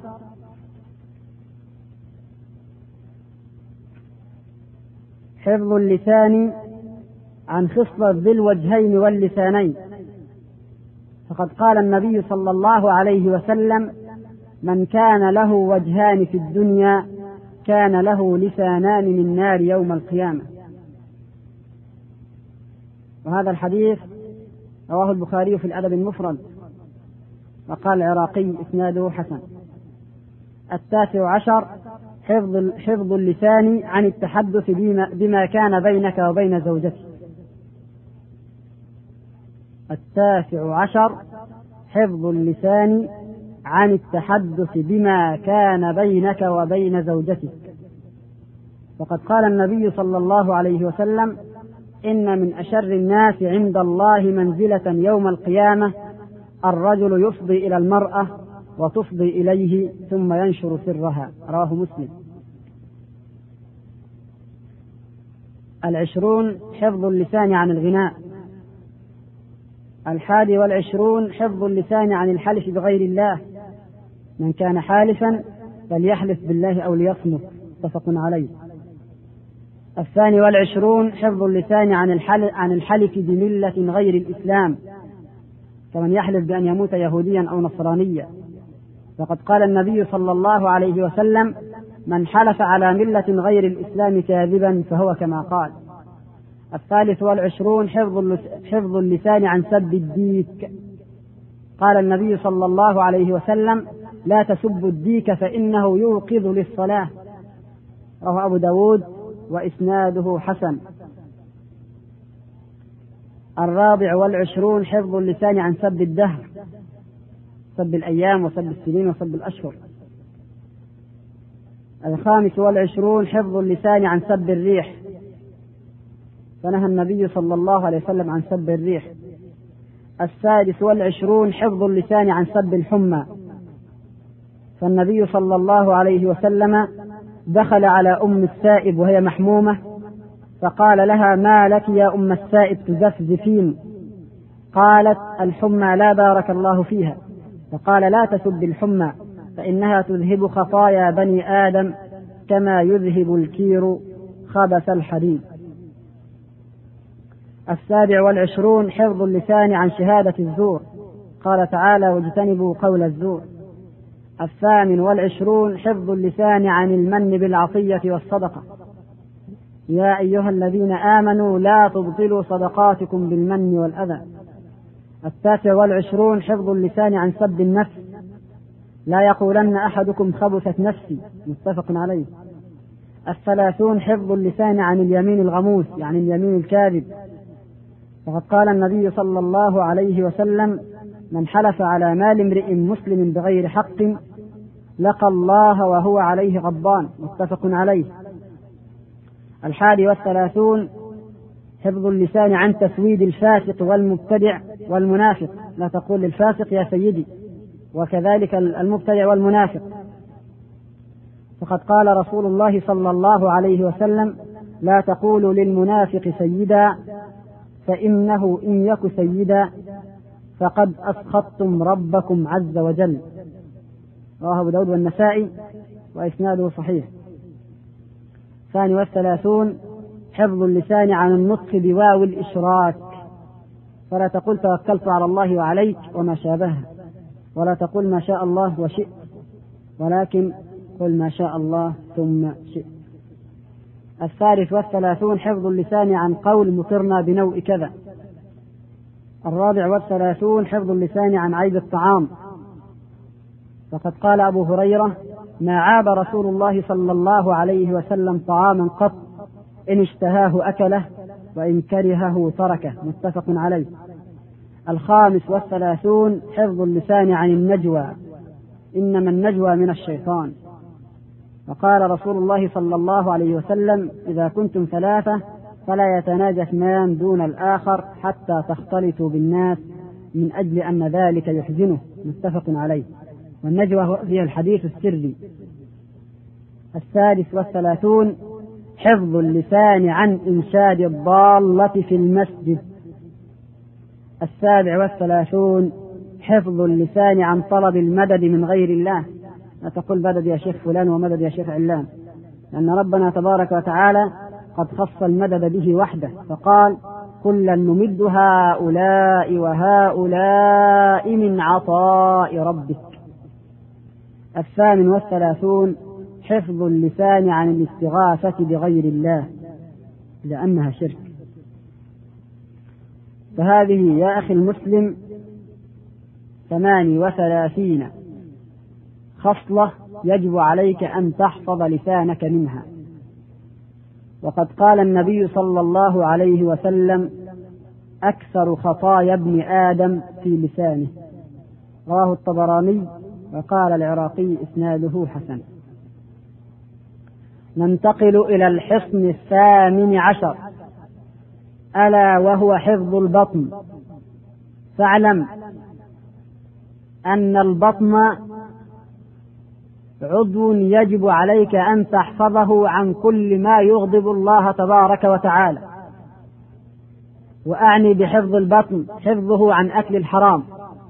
حفظ اللسان عن خصلة ذي الوجهين واللسانين، فقد قال النبي صلى الله عليه وسلم: من كان له وجهان في الدنيا كان له لسانان من نار يوم القيامة. وهذا الحديث رواه البخاري في الأدب المفرد، وقال العراقي إسناده حسن. التاسع عشر، حفظ حفظ اللسان عن التحدث بما, بما كان بينك وبين زوجتك. التاسع عشر، حفظ اللسان عن التحدث بما كان بينك وبين زوجتك، وقد قال النبي صلى الله عليه وسلم: إن من أشر الناس عند الله منزلة يوم القيامة الرجل يفضي إلى المرأة وتفضي إليه ثم ينشر سرها. رواه مسلم. العشرون، حفظ اللسان عن الغناء. الحادي والعشرون، حفظ اللسان عن الحلف بغير الله. من كان حالفا فليحلف بالله أو ليصمت، متفق عليه. الثاني والعشرون، حفظ اللسان عن الحلف, عن الحلف بملة غير الإسلام، كمن يحلف بأن يموت يهوديا أو نصرانيا، فقد قال النبي صلى الله عليه وسلم: من حلف على ملة غير الإسلام كاذبا فهو كما قال. الثالث والعشرون، حفظ اللسان عن سب الديك. قال النبي صلى الله عليه وسلم: لا تسبوا الديك فإنه يوقظ للصلاة. رواه أبو داود وإسناده حسن. الرابع والعشرون، حفظ اللسان عن سب الدهر، سب الأيام وسب السنين وسب الأشهر. الخامس والعشرون، حفظ اللسان عن سب الريح، فنهى النبي صلى الله عليه وسلم عن سب الريح. السادس والعشرون، حفظ اللسان عن سب الحمى، فالنبي صلى الله عليه وسلم دخل على أم السائب وهي محمومة فقال لها: ما لك يا أم السائب تزفزفين؟ قالت: الحمى لا بارك الله فيها. فقال: لا تسب الحمى فإنها تذهب خطايا بني آدم كما يذهب الكير خبث الحديد. السابع والعشرون، حفظ اللسان عن شهادة الزور، قال تعالى: واجتنبوا قول الزور. الثامن والعشرون، حفظ اللسان عن المن بالعطية والصدقة، يا أيها الذين آمنوا لا تبطلوا صدقاتكم بالمن والأذى. التاسع والعشرون حفظ اللسان عن سب النفس، لا يقولن أحدكم خبثت نفسي، متفق عليه. الثلاثون حفظ اللسان عن اليمين الغموس، يعني اليمين الكاذب، فقد قال النبي صلى الله عليه وسلم: من حلف على مال امرئ مسلم بغير حق لقى الله وهو عليه غضبان، متفق عليه. الحادي والثلاثون حفظ اللسان عن تسويد الفاسق والمبتدع والمنافق، لا تقول للفاسق يا سيدي، وكذلك المبتدع والمنافق، فقد قال رسول الله صلى الله عليه وسلم: لا تقولوا للمنافق سيدا، فإنه إن يك سيدا فقد أسخطتم ربكم عز وجل، رواه أبو داود والنسائي وإسناده صحيح. الثاني والثلاثون حفظ اللسان عن النطق بواو الإشراك، فلا تقل توكلت على الله وعليك وما شابه، ولا تقل ما شاء الله وشئت، ولكن قل ما شاء الله ثم شئت. الثالث والثلاثون حفظ اللسان عن قول مطرنا بنوء كذا. الرابع والثلاثون حفظ اللسان عن عيب الطعام، فقد قال أبو هريرة: ما عاب رسول الله صلى الله عليه وسلم طعاما قط، إن اشتهاه أكله وإن كرهه تركه، متفق عليه. الخامس والثلاثون حفظ اللسان عن النجوى، إنما النجوى من الشيطان، وقال رسول الله صلى الله عليه وسلم: إذا كنتم ثلاثة فلا يتناجى اثنان دون الآخر حتى تختلطوا بالناس، من أجل أن ذلك يحزنه، متفق عليه. والنجوى هي الحديث السري. السادس والثلاثون حفظ اللسان عن إنشاد الضالة في المسجد. السابع والثلاثون حفظ اللسان عن طلب المدد من غير الله، لا تقول مدد يا شيخ فلان ومدد يا شيخ علان، لأن ربنا تبارك وتعالى قد خص المدد به وحده، فقال: كلا نمد هؤلاء وهؤلاء من عطاء ربك. الثامن والثلاثون حفظ اللسان عن الاستغاثة بغير الله، لأنها شرك. فهذه يا أخي المسلم ثماني وثلاثين خصلة يجب عليك أن تحفظ لسانك منها. وقد قال النبي صلى الله عليه وسلم: أكثر خطايا ابن آدم في لسانه، رواه الطبراني، وقال العراقي إسناده حسن. ننتقل إلى الحصن الثامن عشر، ألا وهو حفظ البطن. فاعلم أن البطن عضو يجب عليك أن تحفظه عن كل ما يغضب الله تبارك وتعالى، وأعني بحفظ البطن حفظه عن أكل الحرام،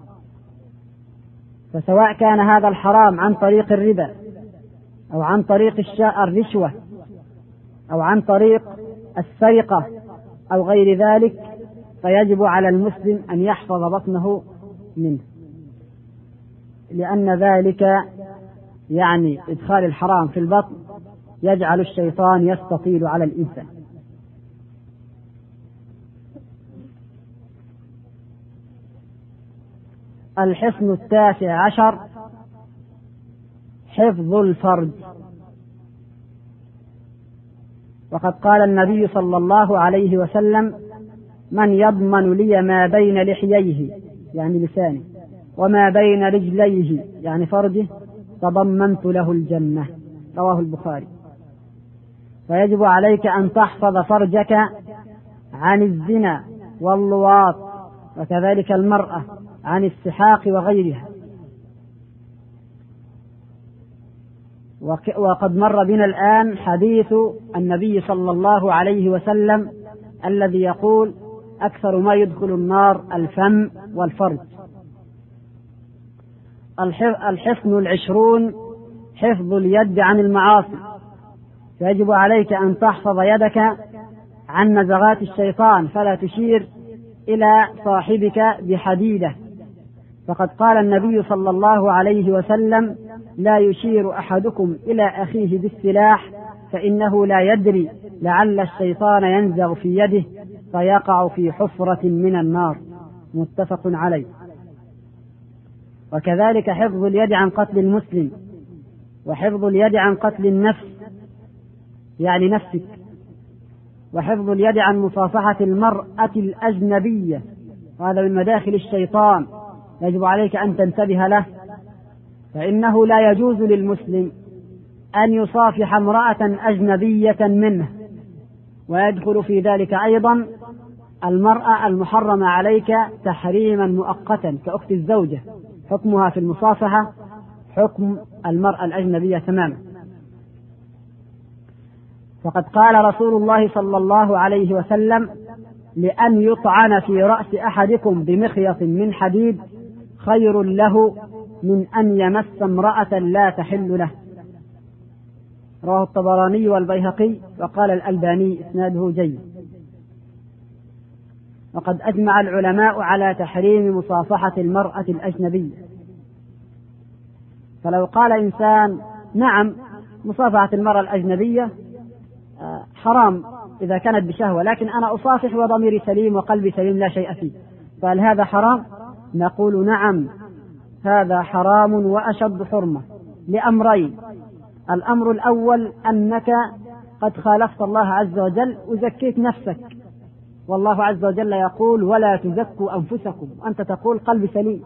فسواء كان هذا الحرام عن طريق الربا أو عن طريق الرشوة أو عن طريق السرقة أو غير ذلك، فيجب على المسلم أن يحفظ بطنه منه، لأن ذلك يعني إدخال الحرام في البطن يجعل الشيطان يستطيل على الإنسان. الحصن التاسع عشر حفظ الفرج. وقد قال النبي صلى الله عليه وسلم: من يضمن لي ما بين لحييه يعني لسانه وما بين رجليه يعني فرجه تضمنت له الجنة، رواه البخاري. فيجب عليك أن تحفظ فرجك عن الزنا واللواط، وكذلك المرأة عن السحاق وغيرها. وقد مر بنا الآن حديث النبي صلى الله عليه وسلم الذي يقول: أكثر ما يدخل النار الفم والفرج. الحصن العشرون حفظ اليد عن المعاصي. فيجب عليك أن تحفظ يدك عن نزغات الشيطان، فلا تشير إلى صاحبك بحديدة، فقد قال النبي صلى الله عليه وسلم: لا يشير أحدكم إلى أخيه بالسلاح، فإنه لا يدري لعل الشيطان ينزغ في يده فيقع في حفرة من النار، متفق عليه. وكذلك حفظ اليد عن قتل المسلم، وحفظ اليد عن قتل النفس يعني نفسك، وحفظ اليد عن مصافحة المرأة الأجنبية، وهذا من مداخل الشيطان يجب عليك أن تنتبه له، فإنه لا يجوز للمسلم أن يصافح امرأة أجنبية منه، ويدخل في ذلك أيضا المرأة المحرمة عليك تحريما مؤقتا كأخت الزوجة، حكمها في المصافحة حكم المرأة الأجنبية تماما. فقد قال رسول الله صلى الله عليه وسلم: لأن يطعن في رأس أحدكم بمخيط من حديد خير له من أن يمس امرأة لا تحل له. رواه الطبراني والبيهقي، وقال الألباني إسناده جيد. وقد أجمع العلماء على تحريم مصافحة المرأة الأجنبية. فلو قال إنسان: نعم مصافحة المرأة الأجنبية حرام إذا كانت بشهوة، لكن أنا أصافح وضميري سليم وقلبي سليم لا شيء فيه، فهل هذا حرام؟ نقول: نعم هذا حرام وأشد حرمة لأمرين: الأمر الأول أنك قد خالفت الله عز وجل وزكيت نفسك، والله عز وجل يقول: ولا تزكوا أنفسكم، أنت تقول قلبي سليم.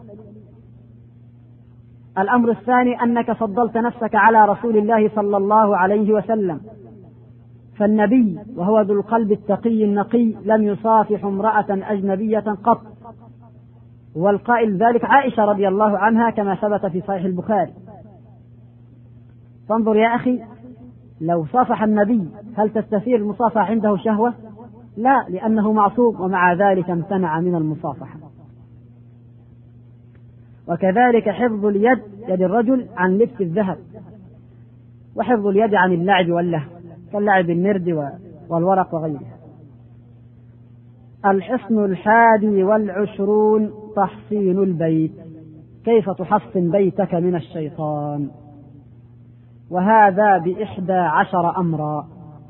الأمر الثاني أنك فضلت نفسك على رسول الله صلى الله عليه وسلم، فالنبي وهو ذو القلب التقي النقي لم يصافح امرأة أجنبية قط، والقائل ذلك عائشة رضي الله عنها كما ثبت في صحيح البخاري. فانظر يا أخي، لو صافح النبي هل تستثير المصافحة عنده شهوة؟ لا، لأنه معصوم، ومع ذلك امتنع من المصافحة. وكذلك حفظ اليد، يد الرجل، عن لبس الذهب، وحفظ اليد عن اللعب واللهو كاللعب بالنرد والورق وغيره. الحصن الحادي والعشرون تحصين البيت، كيف تحصن بيتك من الشيطان، وهذا بإحدى عشر أمرا.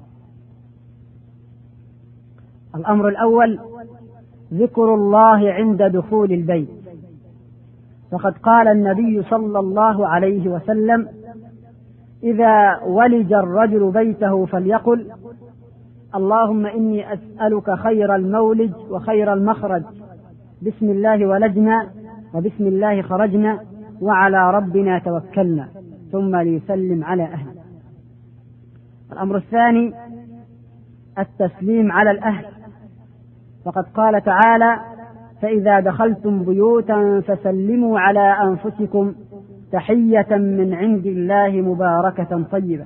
الأمر الأول ذكر الله عند دخول البيت، فقد قال النبي صلى الله عليه وسلم: إذا ولج الرجل بيته فليقل: اللهم إني أسألك خير المولج وخير المخرج، بسم الله ولجنا وبسم الله خرجنا وعلى ربنا توكلنا، ثم ليسلم على أهله. الأمر الثاني التسليم على الأهل، فقد قال تعالى: فإذا دخلتم بيوتا فسلموا على أنفسكم تحية من عند الله مباركة طيبة.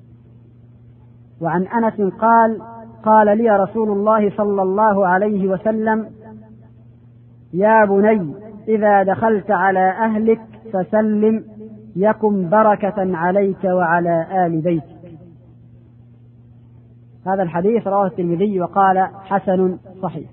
وعن أنس قال: قال لي رسول الله صلى الله عليه وسلم: يا بني إذا دخلت على أهلك فسلم يكن بركة عليك وعلى آل بيتك. هذا الحديث رواه الترمذي وقال حسن صحيح.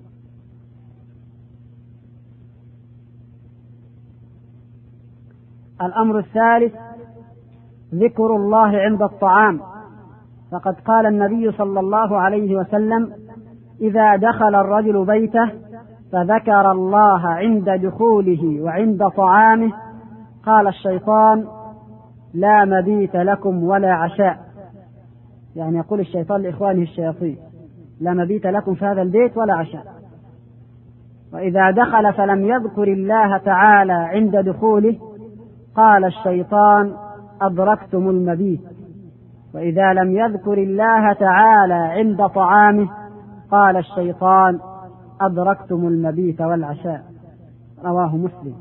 الأمر الثالث ذكر الله عند الطعام، فقد قال النبي صلى الله عليه وسلم: إذا دخل الرجل بيته فذكر الله عند دخوله وعند طعامه قال الشيطان: لا مبيت لكم ولا عشاء، يعني يقول الشيطان لإخوانه الشياطين: لا مبيت لكم في هذا البيت ولا عشاء. وإذا دخل فلم يذكر الله تعالى عند دخوله قال الشيطان: أدركتم المبيت. وإذا لم يذكر الله تعالى عند طعامه قال الشيطان: أدركتم المبيت والعشاء. رواه مسلم.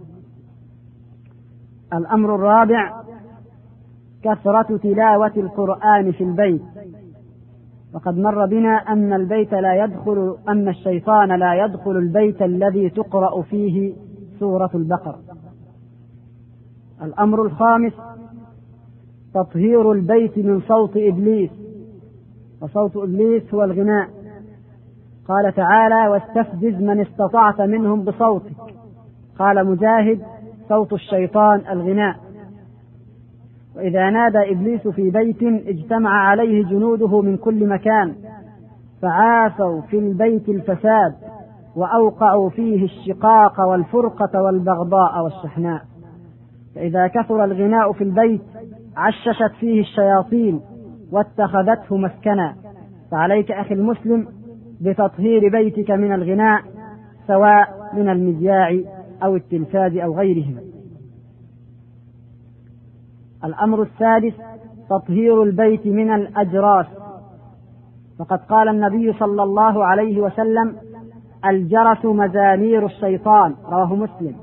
الأمر الرابع كثرة تلاوة القرآن في البيت، وقد مر بنا أن البيت لا يدخل أن الشيطان لا يدخل البيت الذي تقرأ فيه سورة البقرة. الأمر الخامس تطهير البيت من صوت إبليس، وصوت إبليس هو الغناء. قال تعالى: واستفزز من استطعت منهم بصوتك. قال مجاهد: صوت الشيطان الغناء. وإذا نادى إبليس في بيت اجتمع عليه جنوده من كل مكان، فعاثوا في البيت الفساد وأوقعوا فيه الشقاق والفرقة والبغضاء والشحناء. فإذا كثر الغناء في البيت عششت فيه الشياطين واتخذته مسكنا. فعليك أخي المسلم بتطهير بيتك من الغناء، سواء من المذياع أو التلفاز أو غيرهما. الأمر السادس تطهير البيت من الأجراس. فقد قال النبي صلى الله عليه وسلم: الجرس مزامير الشيطان، رواه مسلم.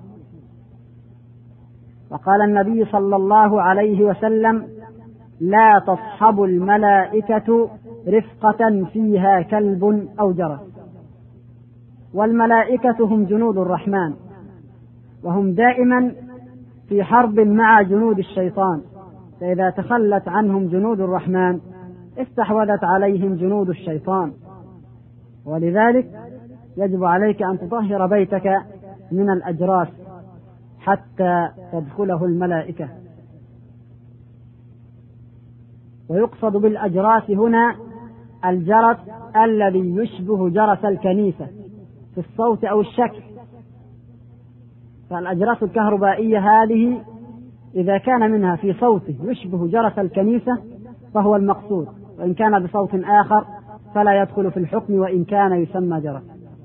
وقال النبي صلى الله عليه وسلم: لا تصحب الملائكة رفقة فيها كلب أو جرس. والملائكة هم جنود الرحمن، وهم دائما في حرب مع جنود الشيطان، فإذا تخلت عنهم جنود الرحمن استحوذت عليهم جنود الشيطان. ولذلك يجب عليك أن تطهر بيتك من الأجراس حتى تدخله الملائكة. ويقصد بالأجراس هنا الجرس الذي يشبه جرس الكنيسة في الصوت أو الشكل. فالأجراس الكهربائية هذه إذا كان منها في صوته يشبه جرس الكنيسة فهو المقصود، وإن كان بصوت آخر فلا يدخل في الحكم وإن كان يسمى جرس.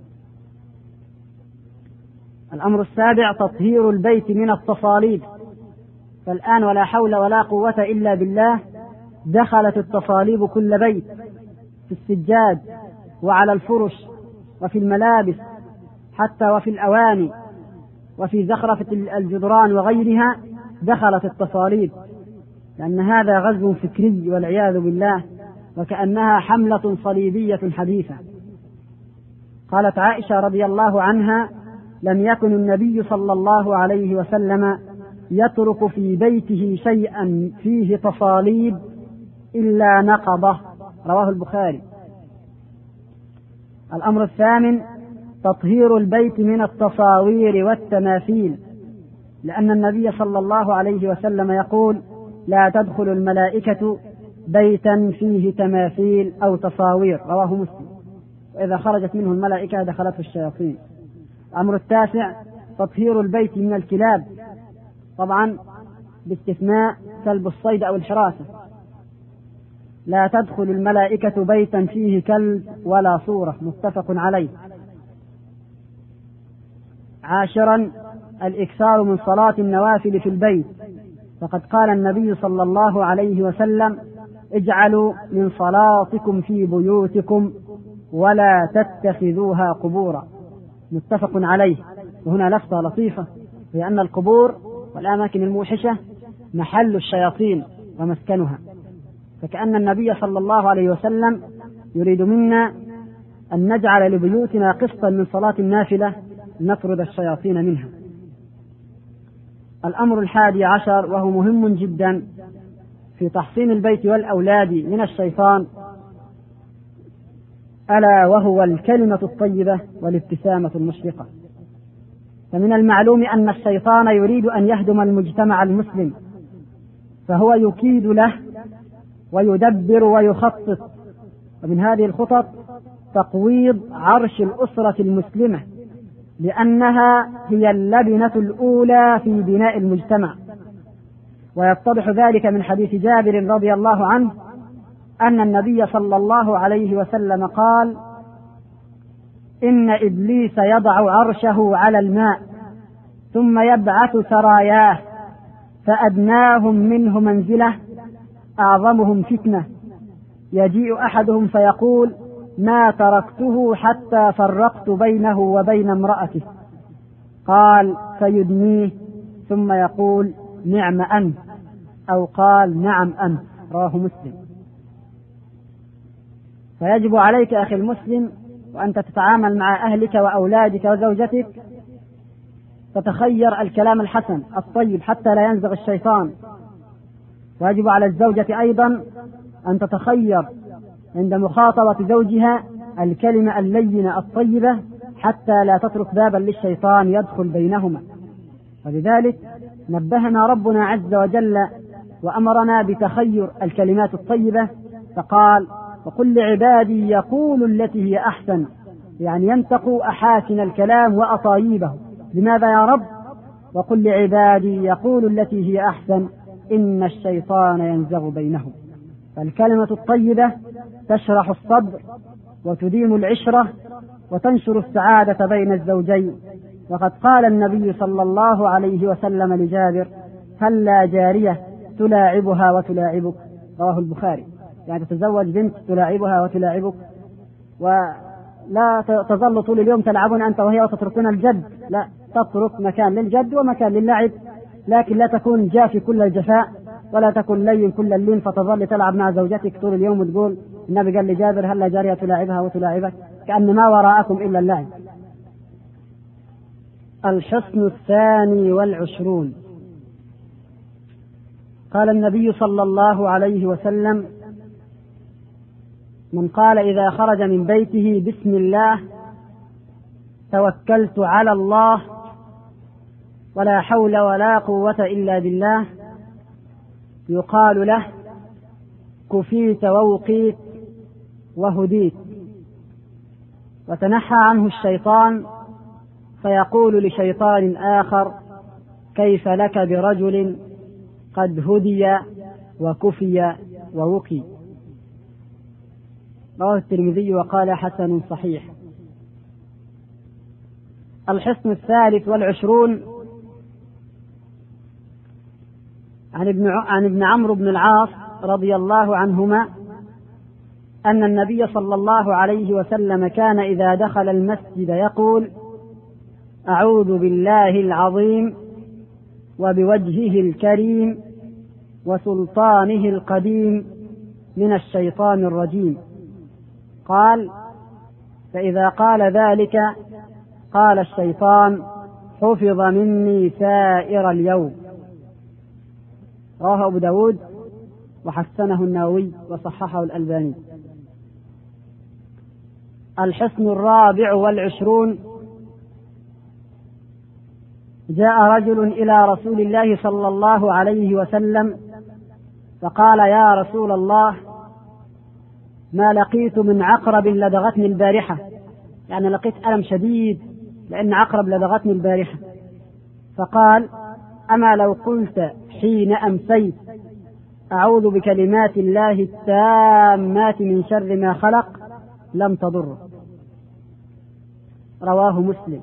الأمر السابع تطهير البيت من التصاليب. فالآن ولا حول ولا قوة إلا بالله دخلت التصاليب كل بيت، في السجاد وعلى الفرش وفي الملابس حتى وفي الأواني وفي زخرفة الجدران وغيرها دخلت التصاليب، لأن هذا غزو فكري والعياذ بالله، وكأنها حملة صليبية حديثة. قالت عائشة رضي الله عنها: لم يكن النبي صلى الله عليه وسلم يترك في بيته شيئا فيه تصاليب إلا نقضه، رواه البخاري. الأمر الثامن تطهير البيت من التصاوير والتماثيل، لأن النبي صلى الله عليه وسلم يقول: لا تدخل الملائكة بيتا فيه تماثيل أو تصاوير، رواه مسلم. وإذا خرجت منه الملائكة دخلته الشياطين. الأمر التاسع تطهير البيت من الكلاب، طبعا باستثناء كلب الصيد أو الحراسة. لا تدخل الملائكة بيتا فيه كلب ولا صورة، متفق عليه. عاشرا الإكثار من صلاة النوافل في البيت، فقد قال النبي صلى الله عليه وسلم: اجعلوا من صلاتكم في بيوتكم ولا تتخذوها قبورا، متفق عليه. وهنا لفتة لطيفة، هي أن القبور والأماكن الموحشة محل الشياطين ومسكنها، فكأن النبي صلى الله عليه وسلم يريد منا أن نجعل لبيوتنا قسطا من صلاة النافلة نطرد الشياطين منها. الأمر الحادي عشر وهو مهم جدا في تحصين البيت والأولاد من الشيطان، ألا وهو الكلمة الطيبة والابتسامة المشرقة. فمن المعلوم أن الشيطان يريد أن يهدم المجتمع المسلم، فهو يكيد له ويدبر ويخطط. ومن هذه الخطط تقويض عرش الأسرة المسلمة، لأنها هي اللبنة الأولى في بناء المجتمع. ويتضح ذلك من حديث جابر رضي الله عنه أن النبي صلى الله عليه وسلم قال: إن إبليس يضع عرشه على الماء ثم يبعث سراياه، فأدناهم منه منزلة أعظمهم فتنة، يجيء أحدهم فيقول: ما تركته حتى فرقت بينه وبين امرأته. قال: فيدنيه ثم يقول: نعم أنت، أو قال: نعم أنت، رواه مسلم. فيجب عليك أخي المسلم وأنت تتعامل مع أهلك وأولادك وزوجتك تتخير الكلام الحسن الطيب حتى لا ينزغ الشيطان. ويجب على الزوجة أيضا أن تتخير عند مخاطبة زوجها الكلمة اللينة الطيبة حتى لا تترك بابا للشيطان يدخل بينهما. ولذلك نبهنا ربنا عز وجل وأمرنا بتخير الكلمات الطيبة، فقال: وقل لعبادي يقول التي هي أحسن يعني ينطق أحاسن الكلام وأطايبه. لماذا يا رب؟ وقل لعبادي يقول التي هي أحسن إن الشيطان ينزغ بينهم. فالكلمة الطيبة تشرح الصدر وتديم العشرة وتنشر السعادة بين الزوجين. وقد قال النبي صلى الله عليه وسلم لجابر: هل لا جارية تلاعبها وتلاعبك؟ رواه البخاري. يعني تتزوج بنت تلاعبها وتلاعبك، ولا تظل طول اليوم تلعبون أنت وهي وتتركون الجد، لا، تترك مكان للجد ومكان للعب، لكن لا تكون جافي كل الجفاء ولا تكن لين كل اللين فتظل تلعب مع زوجتك طول اليوم وتقول النبي قال لجابر هل لا جارية تلاعبها وتلاعبك، كأن ما وراءكم إلا اللعب. الحسن الثاني والعشرون. قال النبي صلى الله عليه وسلم: من قال إذا خرج من بيته بسم الله توكلت على الله ولا حول ولا قوة إلا بالله، يقال له: كفيت ووقيت وهديت. وتنحى عنه الشيطان فيقول لشيطان آخر: كيف لك برجل قد هدي وكفي ووقي. رواه الترمذي وقال حسن صحيح. الحصن الثالث والعشرون. عن ابن عن ابن عمرو بن العاص رضي الله عنهما أن النبي صلى الله عليه وسلم كان إذا دخل المسجد يقول: أعوذ بالله العظيم وبوجهه الكريم وسلطانه القديم من الشيطان الرجيم. قال: فإذا قال ذلك قال الشيطان: حفظ مني سائر اليوم. رواه أبو داود وحسنه النووي وصححه الألباني. الحصن الرابع والعشرون. جاء رجل إلى رسول الله صلى الله عليه وسلم فقال: يا رسول الله، ما لقيت من عقرب لدغتني البارحة، يعني لقيت ألم شديد لأن عقرب لدغتني البارحة. فقال: أما لو قلت حين أمسيت أعوذ بكلمات الله التامات من شر ما خلق لم تضر. رواه مسلم.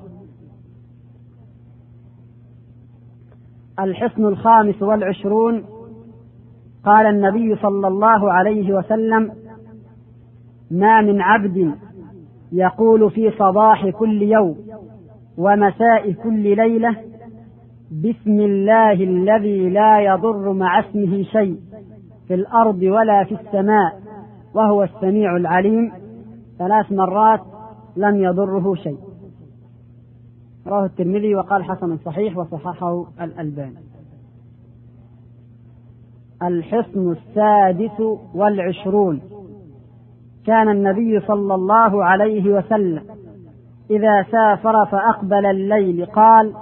الحصن الخامس والعشرون. قال النبي صلى الله عليه وسلم: ما من عبد يقول في صباح كل يوم ومساء كل ليلة بسم الله الذي لا يضر مع اسمه شيء في الأرض ولا في السماء وهو السميع العليم ثلاث مرات لم يضره شيء. رواه الترمذي وقال حسن صحيح وصححه الألباني. الحصن السادس والعشرون. كان النبي صلى الله عليه وسلم إذا سافر فأقبل الليل قال: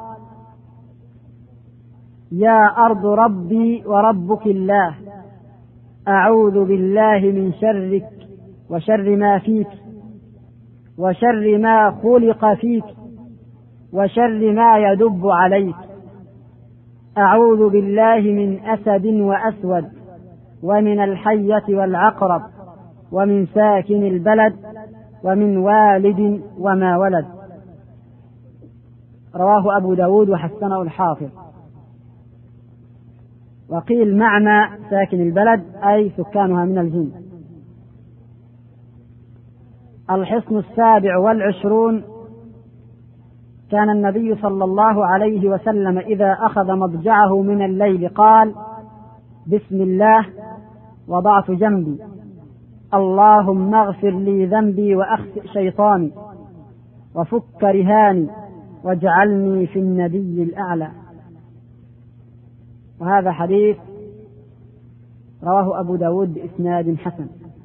يا أرض ربي وربك الله، أعوذ بالله من شرك وشر ما فيك وشر ما خلق فيك وشر ما يدب عليك، أعوذ بالله من أسد وأسود ومن الحية والعقرب ومن ساكن البلد ومن والد وما ولد. رواه أبو داود وحسنه الحافظ. وقيل معنى ساكن البلد أي سكانها من الجن. الحصن السابع والعشرون. كان النبي صلى الله عليه وسلم إذا أخذ مضجعه من الليل قال: بسم الله وضعت جنبي، اللهم اغفر لي ذنبي وأخسئ شيطاني وفك رهاني واجعلني في النبي الأعلى. وهذا حديث رواه أبو داود بإسناد حسن.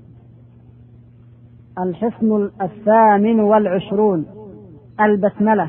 الحصن الثامن والعشرون. البسملة.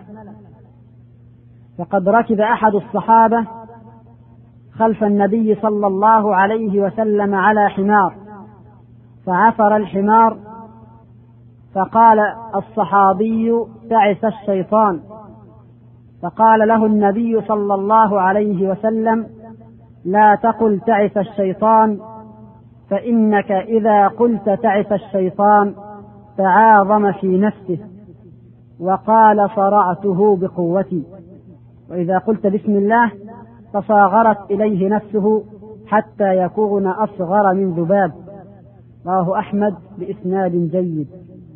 فقد ركب أحد الصحابة خلف النبي صلى الله عليه وسلم على حمار، فعثر الحمار فقال الصحابي: تعس الشيطان. فقال له النبي صلى الله عليه وسلم: لا تقل تعس الشيطان، فإنك إذا قلت تعس الشيطان تعاظم في نفسه وقال: صرعته بقوتي. وإذا قلت بسم الله تصاغرت إليه نفسه حتى يكون أصغر من ذباب. رواه أحمد بإسناد جيد.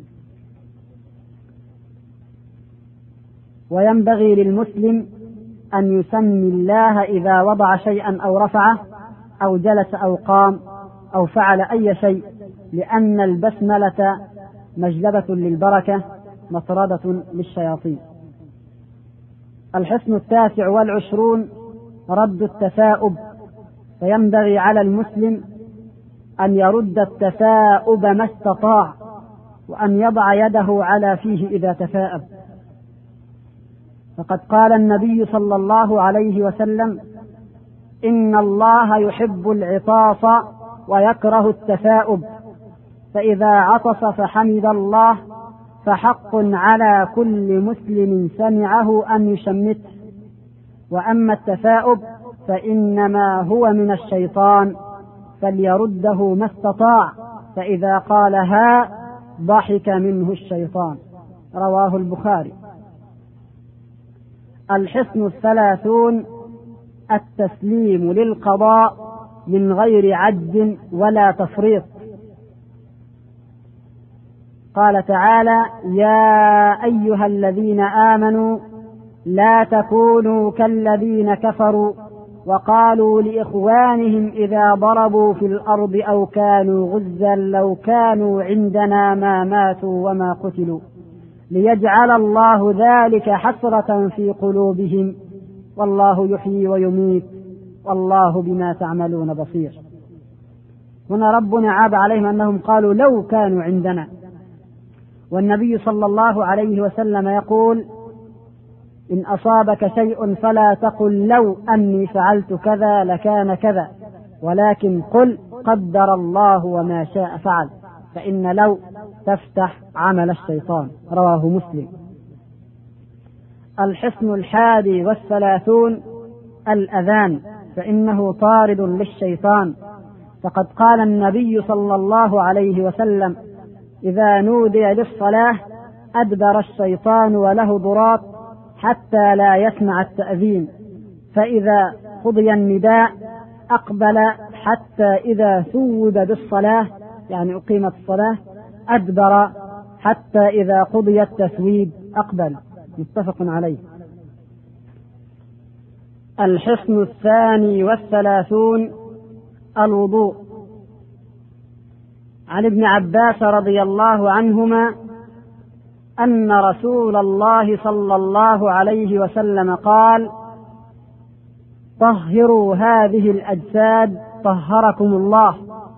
وينبغي للمسلم أن يسمي الله إذا وضع شيئا أو رفعه أو جلس أو قام أو فعل أي شيء، لأن البسملة مجلبة للبركة مطردة للشياطين. الحصن التاسع والعشرون: رد التثاؤب. فينبغي على المسلم أن يرد التثاؤب ما استطاع، وأن يضع يده على فيه إذا تثاءب. فقد قال النبي صلى الله عليه وسلم: إن الله يحب العطاس ويكره التثاؤب، فإذا عطس فحمد الله فحق على كل مسلم سمعه أن يشمته، وأما التثاؤب فإنما هو من الشيطان فليرده ما استطاع، فإذا قال ها ضحك منه الشيطان. رواه البخاري. الحصن الثلاثون: التسليم للقضاء من غير عجز ولا تفريط. قال تعالى: يا أيها الذين آمنوا لا تكونوا كالذين كفروا وقالوا لإخوانهم إذا ضربوا في الأرض أو كانوا غزا لو كانوا عندنا ما ماتوا وما قتلوا ليجعل الله ذلك حسرة في قلوبهم والله يحيي ويميت والله بما تعملون بصير. هنا ربنا عاب عليهم أنهم قالوا لو كانوا عندنا، والنبي صلى الله عليه وسلم يقول: إن أصابك شيء فلا تقل لو أني فعلت كذا لكان كذا، ولكن قل قدر الله وما شاء فعل، فإن لو تفتح عمل الشيطان. رواه مسلم. الحصن الحادي والثلاثون: الأذان، فإنه طارد للشيطان. فقد قال النبي صلى الله عليه وسلم: إذا نودي للصلاة أدبر الشيطان وله ضراط حتى لا يسمع التأذين، فإذا قضي النداء أقبل حتى إذا ثوب بالصلاة، يعني أقيمت الصلاة، أدبر حتى إذا قضي التثويب أقبل. متفق عليه. الحصن الثاني والثلاثون: الوضوء. عن ابن عباس رضي الله عنهما أن رسول الله صلى الله عليه وسلم قال: طهروا هذه الأجساد طهركم الله،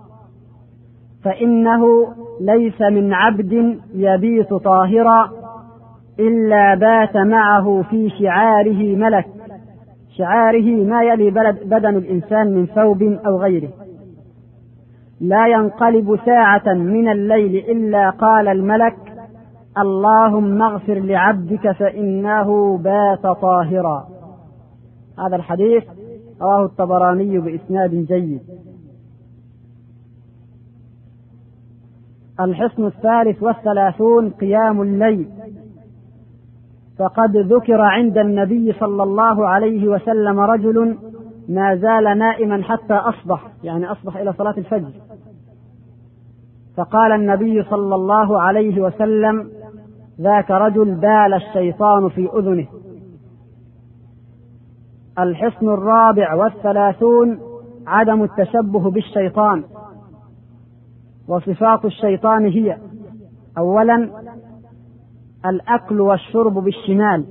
فإنه ليس من عبد يبيت طاهرا إلا بات معه في شعاره ملك. شعاره ما يلي بدن الإنسان من ثوب أو غيره. لا ينقلب ساعة من الليل إلا قال الملك: اللهم اغفر لعبدك فإنه بات طاهرا. هذا الحديث رواه الطبراني بإسناد جيد. الحصن الثالث والثلاثون: قيام الليل. فقد ذكر عند النبي صلى الله عليه وسلم رجل ما زال نائما حتى أصبح، يعني أصبح إلى صلاة الفجر، فقال النبي صلى الله عليه وسلم: ذاك رجل بال الشيطان في أذنه. الحصن الرابع والثلاثون: عدم التشبه بالشيطان. وصفات الشيطان هي: أولا الأكل والشرب بالشمال،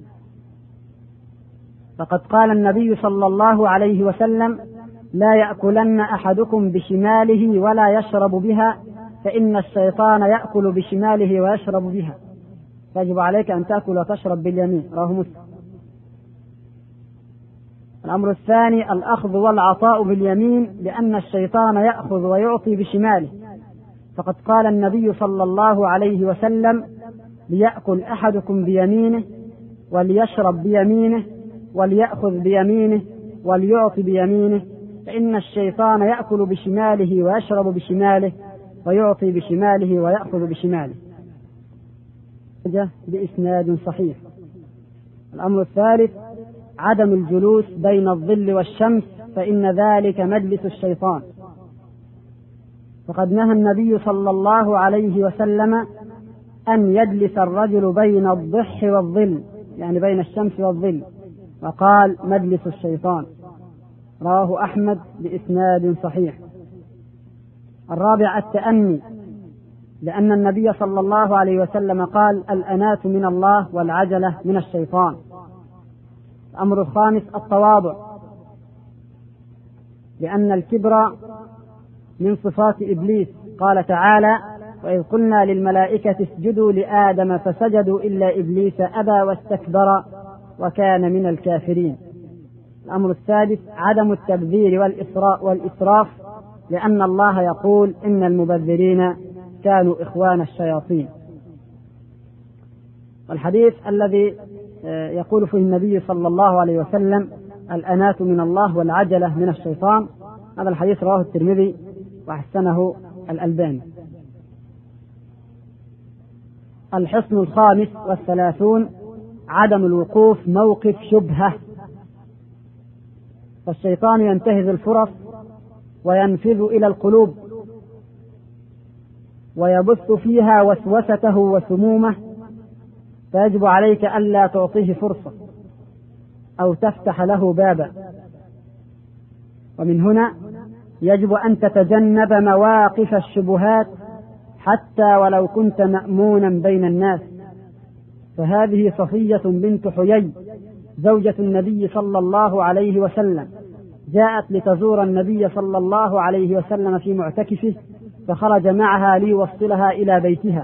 فقد قال النبي صلى الله عليه وسلم: لا يأكلن أحدكم بشماله ولا يشرب بها، فإن الشيطان يأكل بشماله ويشرب بها، يجب عليك أن تأكل وتشرب باليمين. رواه مسلم. الأمر الثاني الأخذ والعطاء باليمين، لأن الشيطان يأخذ ويعطي بشماله، فقد قال النبي صلى الله عليه وسلم: ليأكل أحدكم بيمينه وليشرب بيمينه وليأخذ بيمينه وليعطي بيمينه، فإن الشيطان يأكل بشماله ويشرب بشماله ويعطي بشماله ويأخذ بشماله. بإسناد صحيح. الأمر الثالث: عدم الجلوس بين الظل والشمس، فإن ذلك مجلس الشيطان. فقد نهى النبي صلى الله عليه وسلم أن يجلس الرجل بين الضح والظل، يعني بين الشمس والظل، وقال: مجلس الشيطان. رواه أحمد بإسناد صحيح. الرابع: التأني، لأن النبي صلى الله عليه وسلم قال: الأنات من الله والعجلة من الشيطان. الأمر الخامس: التواضع، لأن الكبر من صفات إبليس. قال تعالى: وإذ قلنا للملائكة اسجدوا لآدم فسجدوا إلا إبليس أبى واستكبر وكان من الكافرين. الأمر السادس: عدم التبذير والإسراف، لأن الله يقول: إن المبذرين كانوا إخوان الشياطين. والحديث الذي يقول فيه النبي صلى الله عليه وسلم: الأنات من الله والعجلة من الشيطان، هذا الحديث رواه الترمذي وحسنه الألباني. الحصن الخامس والثلاثون: عدم الوقوف موقف شبهة. فالشيطان ينتهز الفرص وينفذ إلى القلوب ويبث فيها وسوسته وسمومه، فيجب عليك ألا تعطيه فرصة أو تفتح له بابا. ومن هنا يجب أن تتجنب مواقف الشبهات حتى ولو كنت مأمونا بين الناس. فهذه صفية بنت حيي زوجة النبي صلى الله عليه وسلم، جاءت لتزور النبي صلى الله عليه وسلم في معتكفه، فخرج معها ليوصلها إلى بيتها،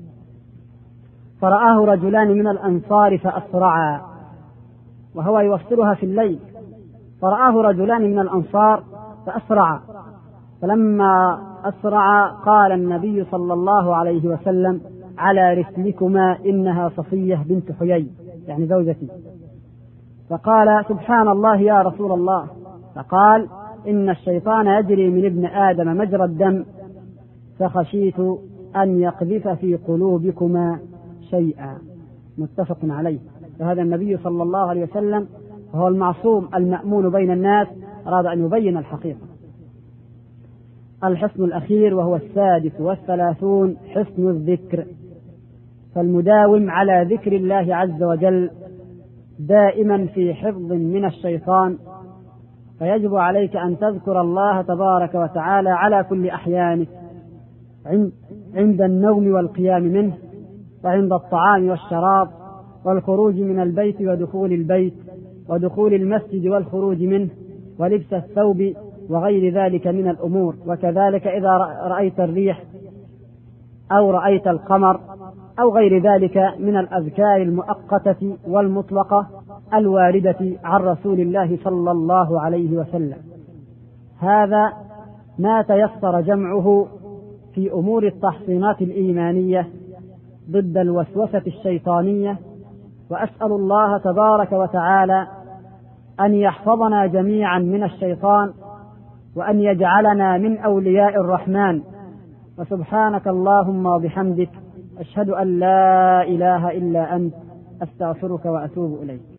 فرآه رجلان من الأنصار فأسرعا، وهو يوصلها في الليل، فرآه رجلان من الأنصار فأسرعا، فلما أسرع قال النبي صلى الله عليه وسلم: على رسلكما، إنها صفية بنت حيي، يعني زوجتي. فقال: سبحان الله يا رسول الله. فقال: إن الشيطان يجري من ابن آدم مجرى الدم، فخشيت أن يقذف في قلوبكما شيئا. متفق عليه. فهذا النبي صلى الله عليه وسلم وهو المعصوم المأمون بين الناس أراد أن يبين الحقيقة. الحصن الأخير وهو السادس والثلاثون: حصن الذكر. فالمداوم على ذكر الله عز وجل دائما في حفظ من الشيطان، فيجب عليك أن تذكر الله تبارك وتعالى على كل أحيانك، عند النوم والقيام منه، وعند الطعام والشراب، والخروج من البيت ودخول البيت، ودخول المسجد والخروج منه، ولبس الثوب وغير ذلك من الأمور. وكذلك إذا رأيت الريح أو رأيت القمر أو غير ذلك من الأذكار المؤقتة والمطلقة الواردة عن رسول الله صلى الله عليه وسلم. هذا ما تيسر جمعه في أمور التحصينات الإيمانية ضد الوسوسة الشيطانية، وأسأل الله تبارك وتعالى أن يحفظنا جميعا من الشيطان، وأن يجعلنا من أولياء الرحمن. وسبحانك اللهم وبحمدك، أشهد أن لا إله إلا أنت، أستغفرك وأتوب إليك.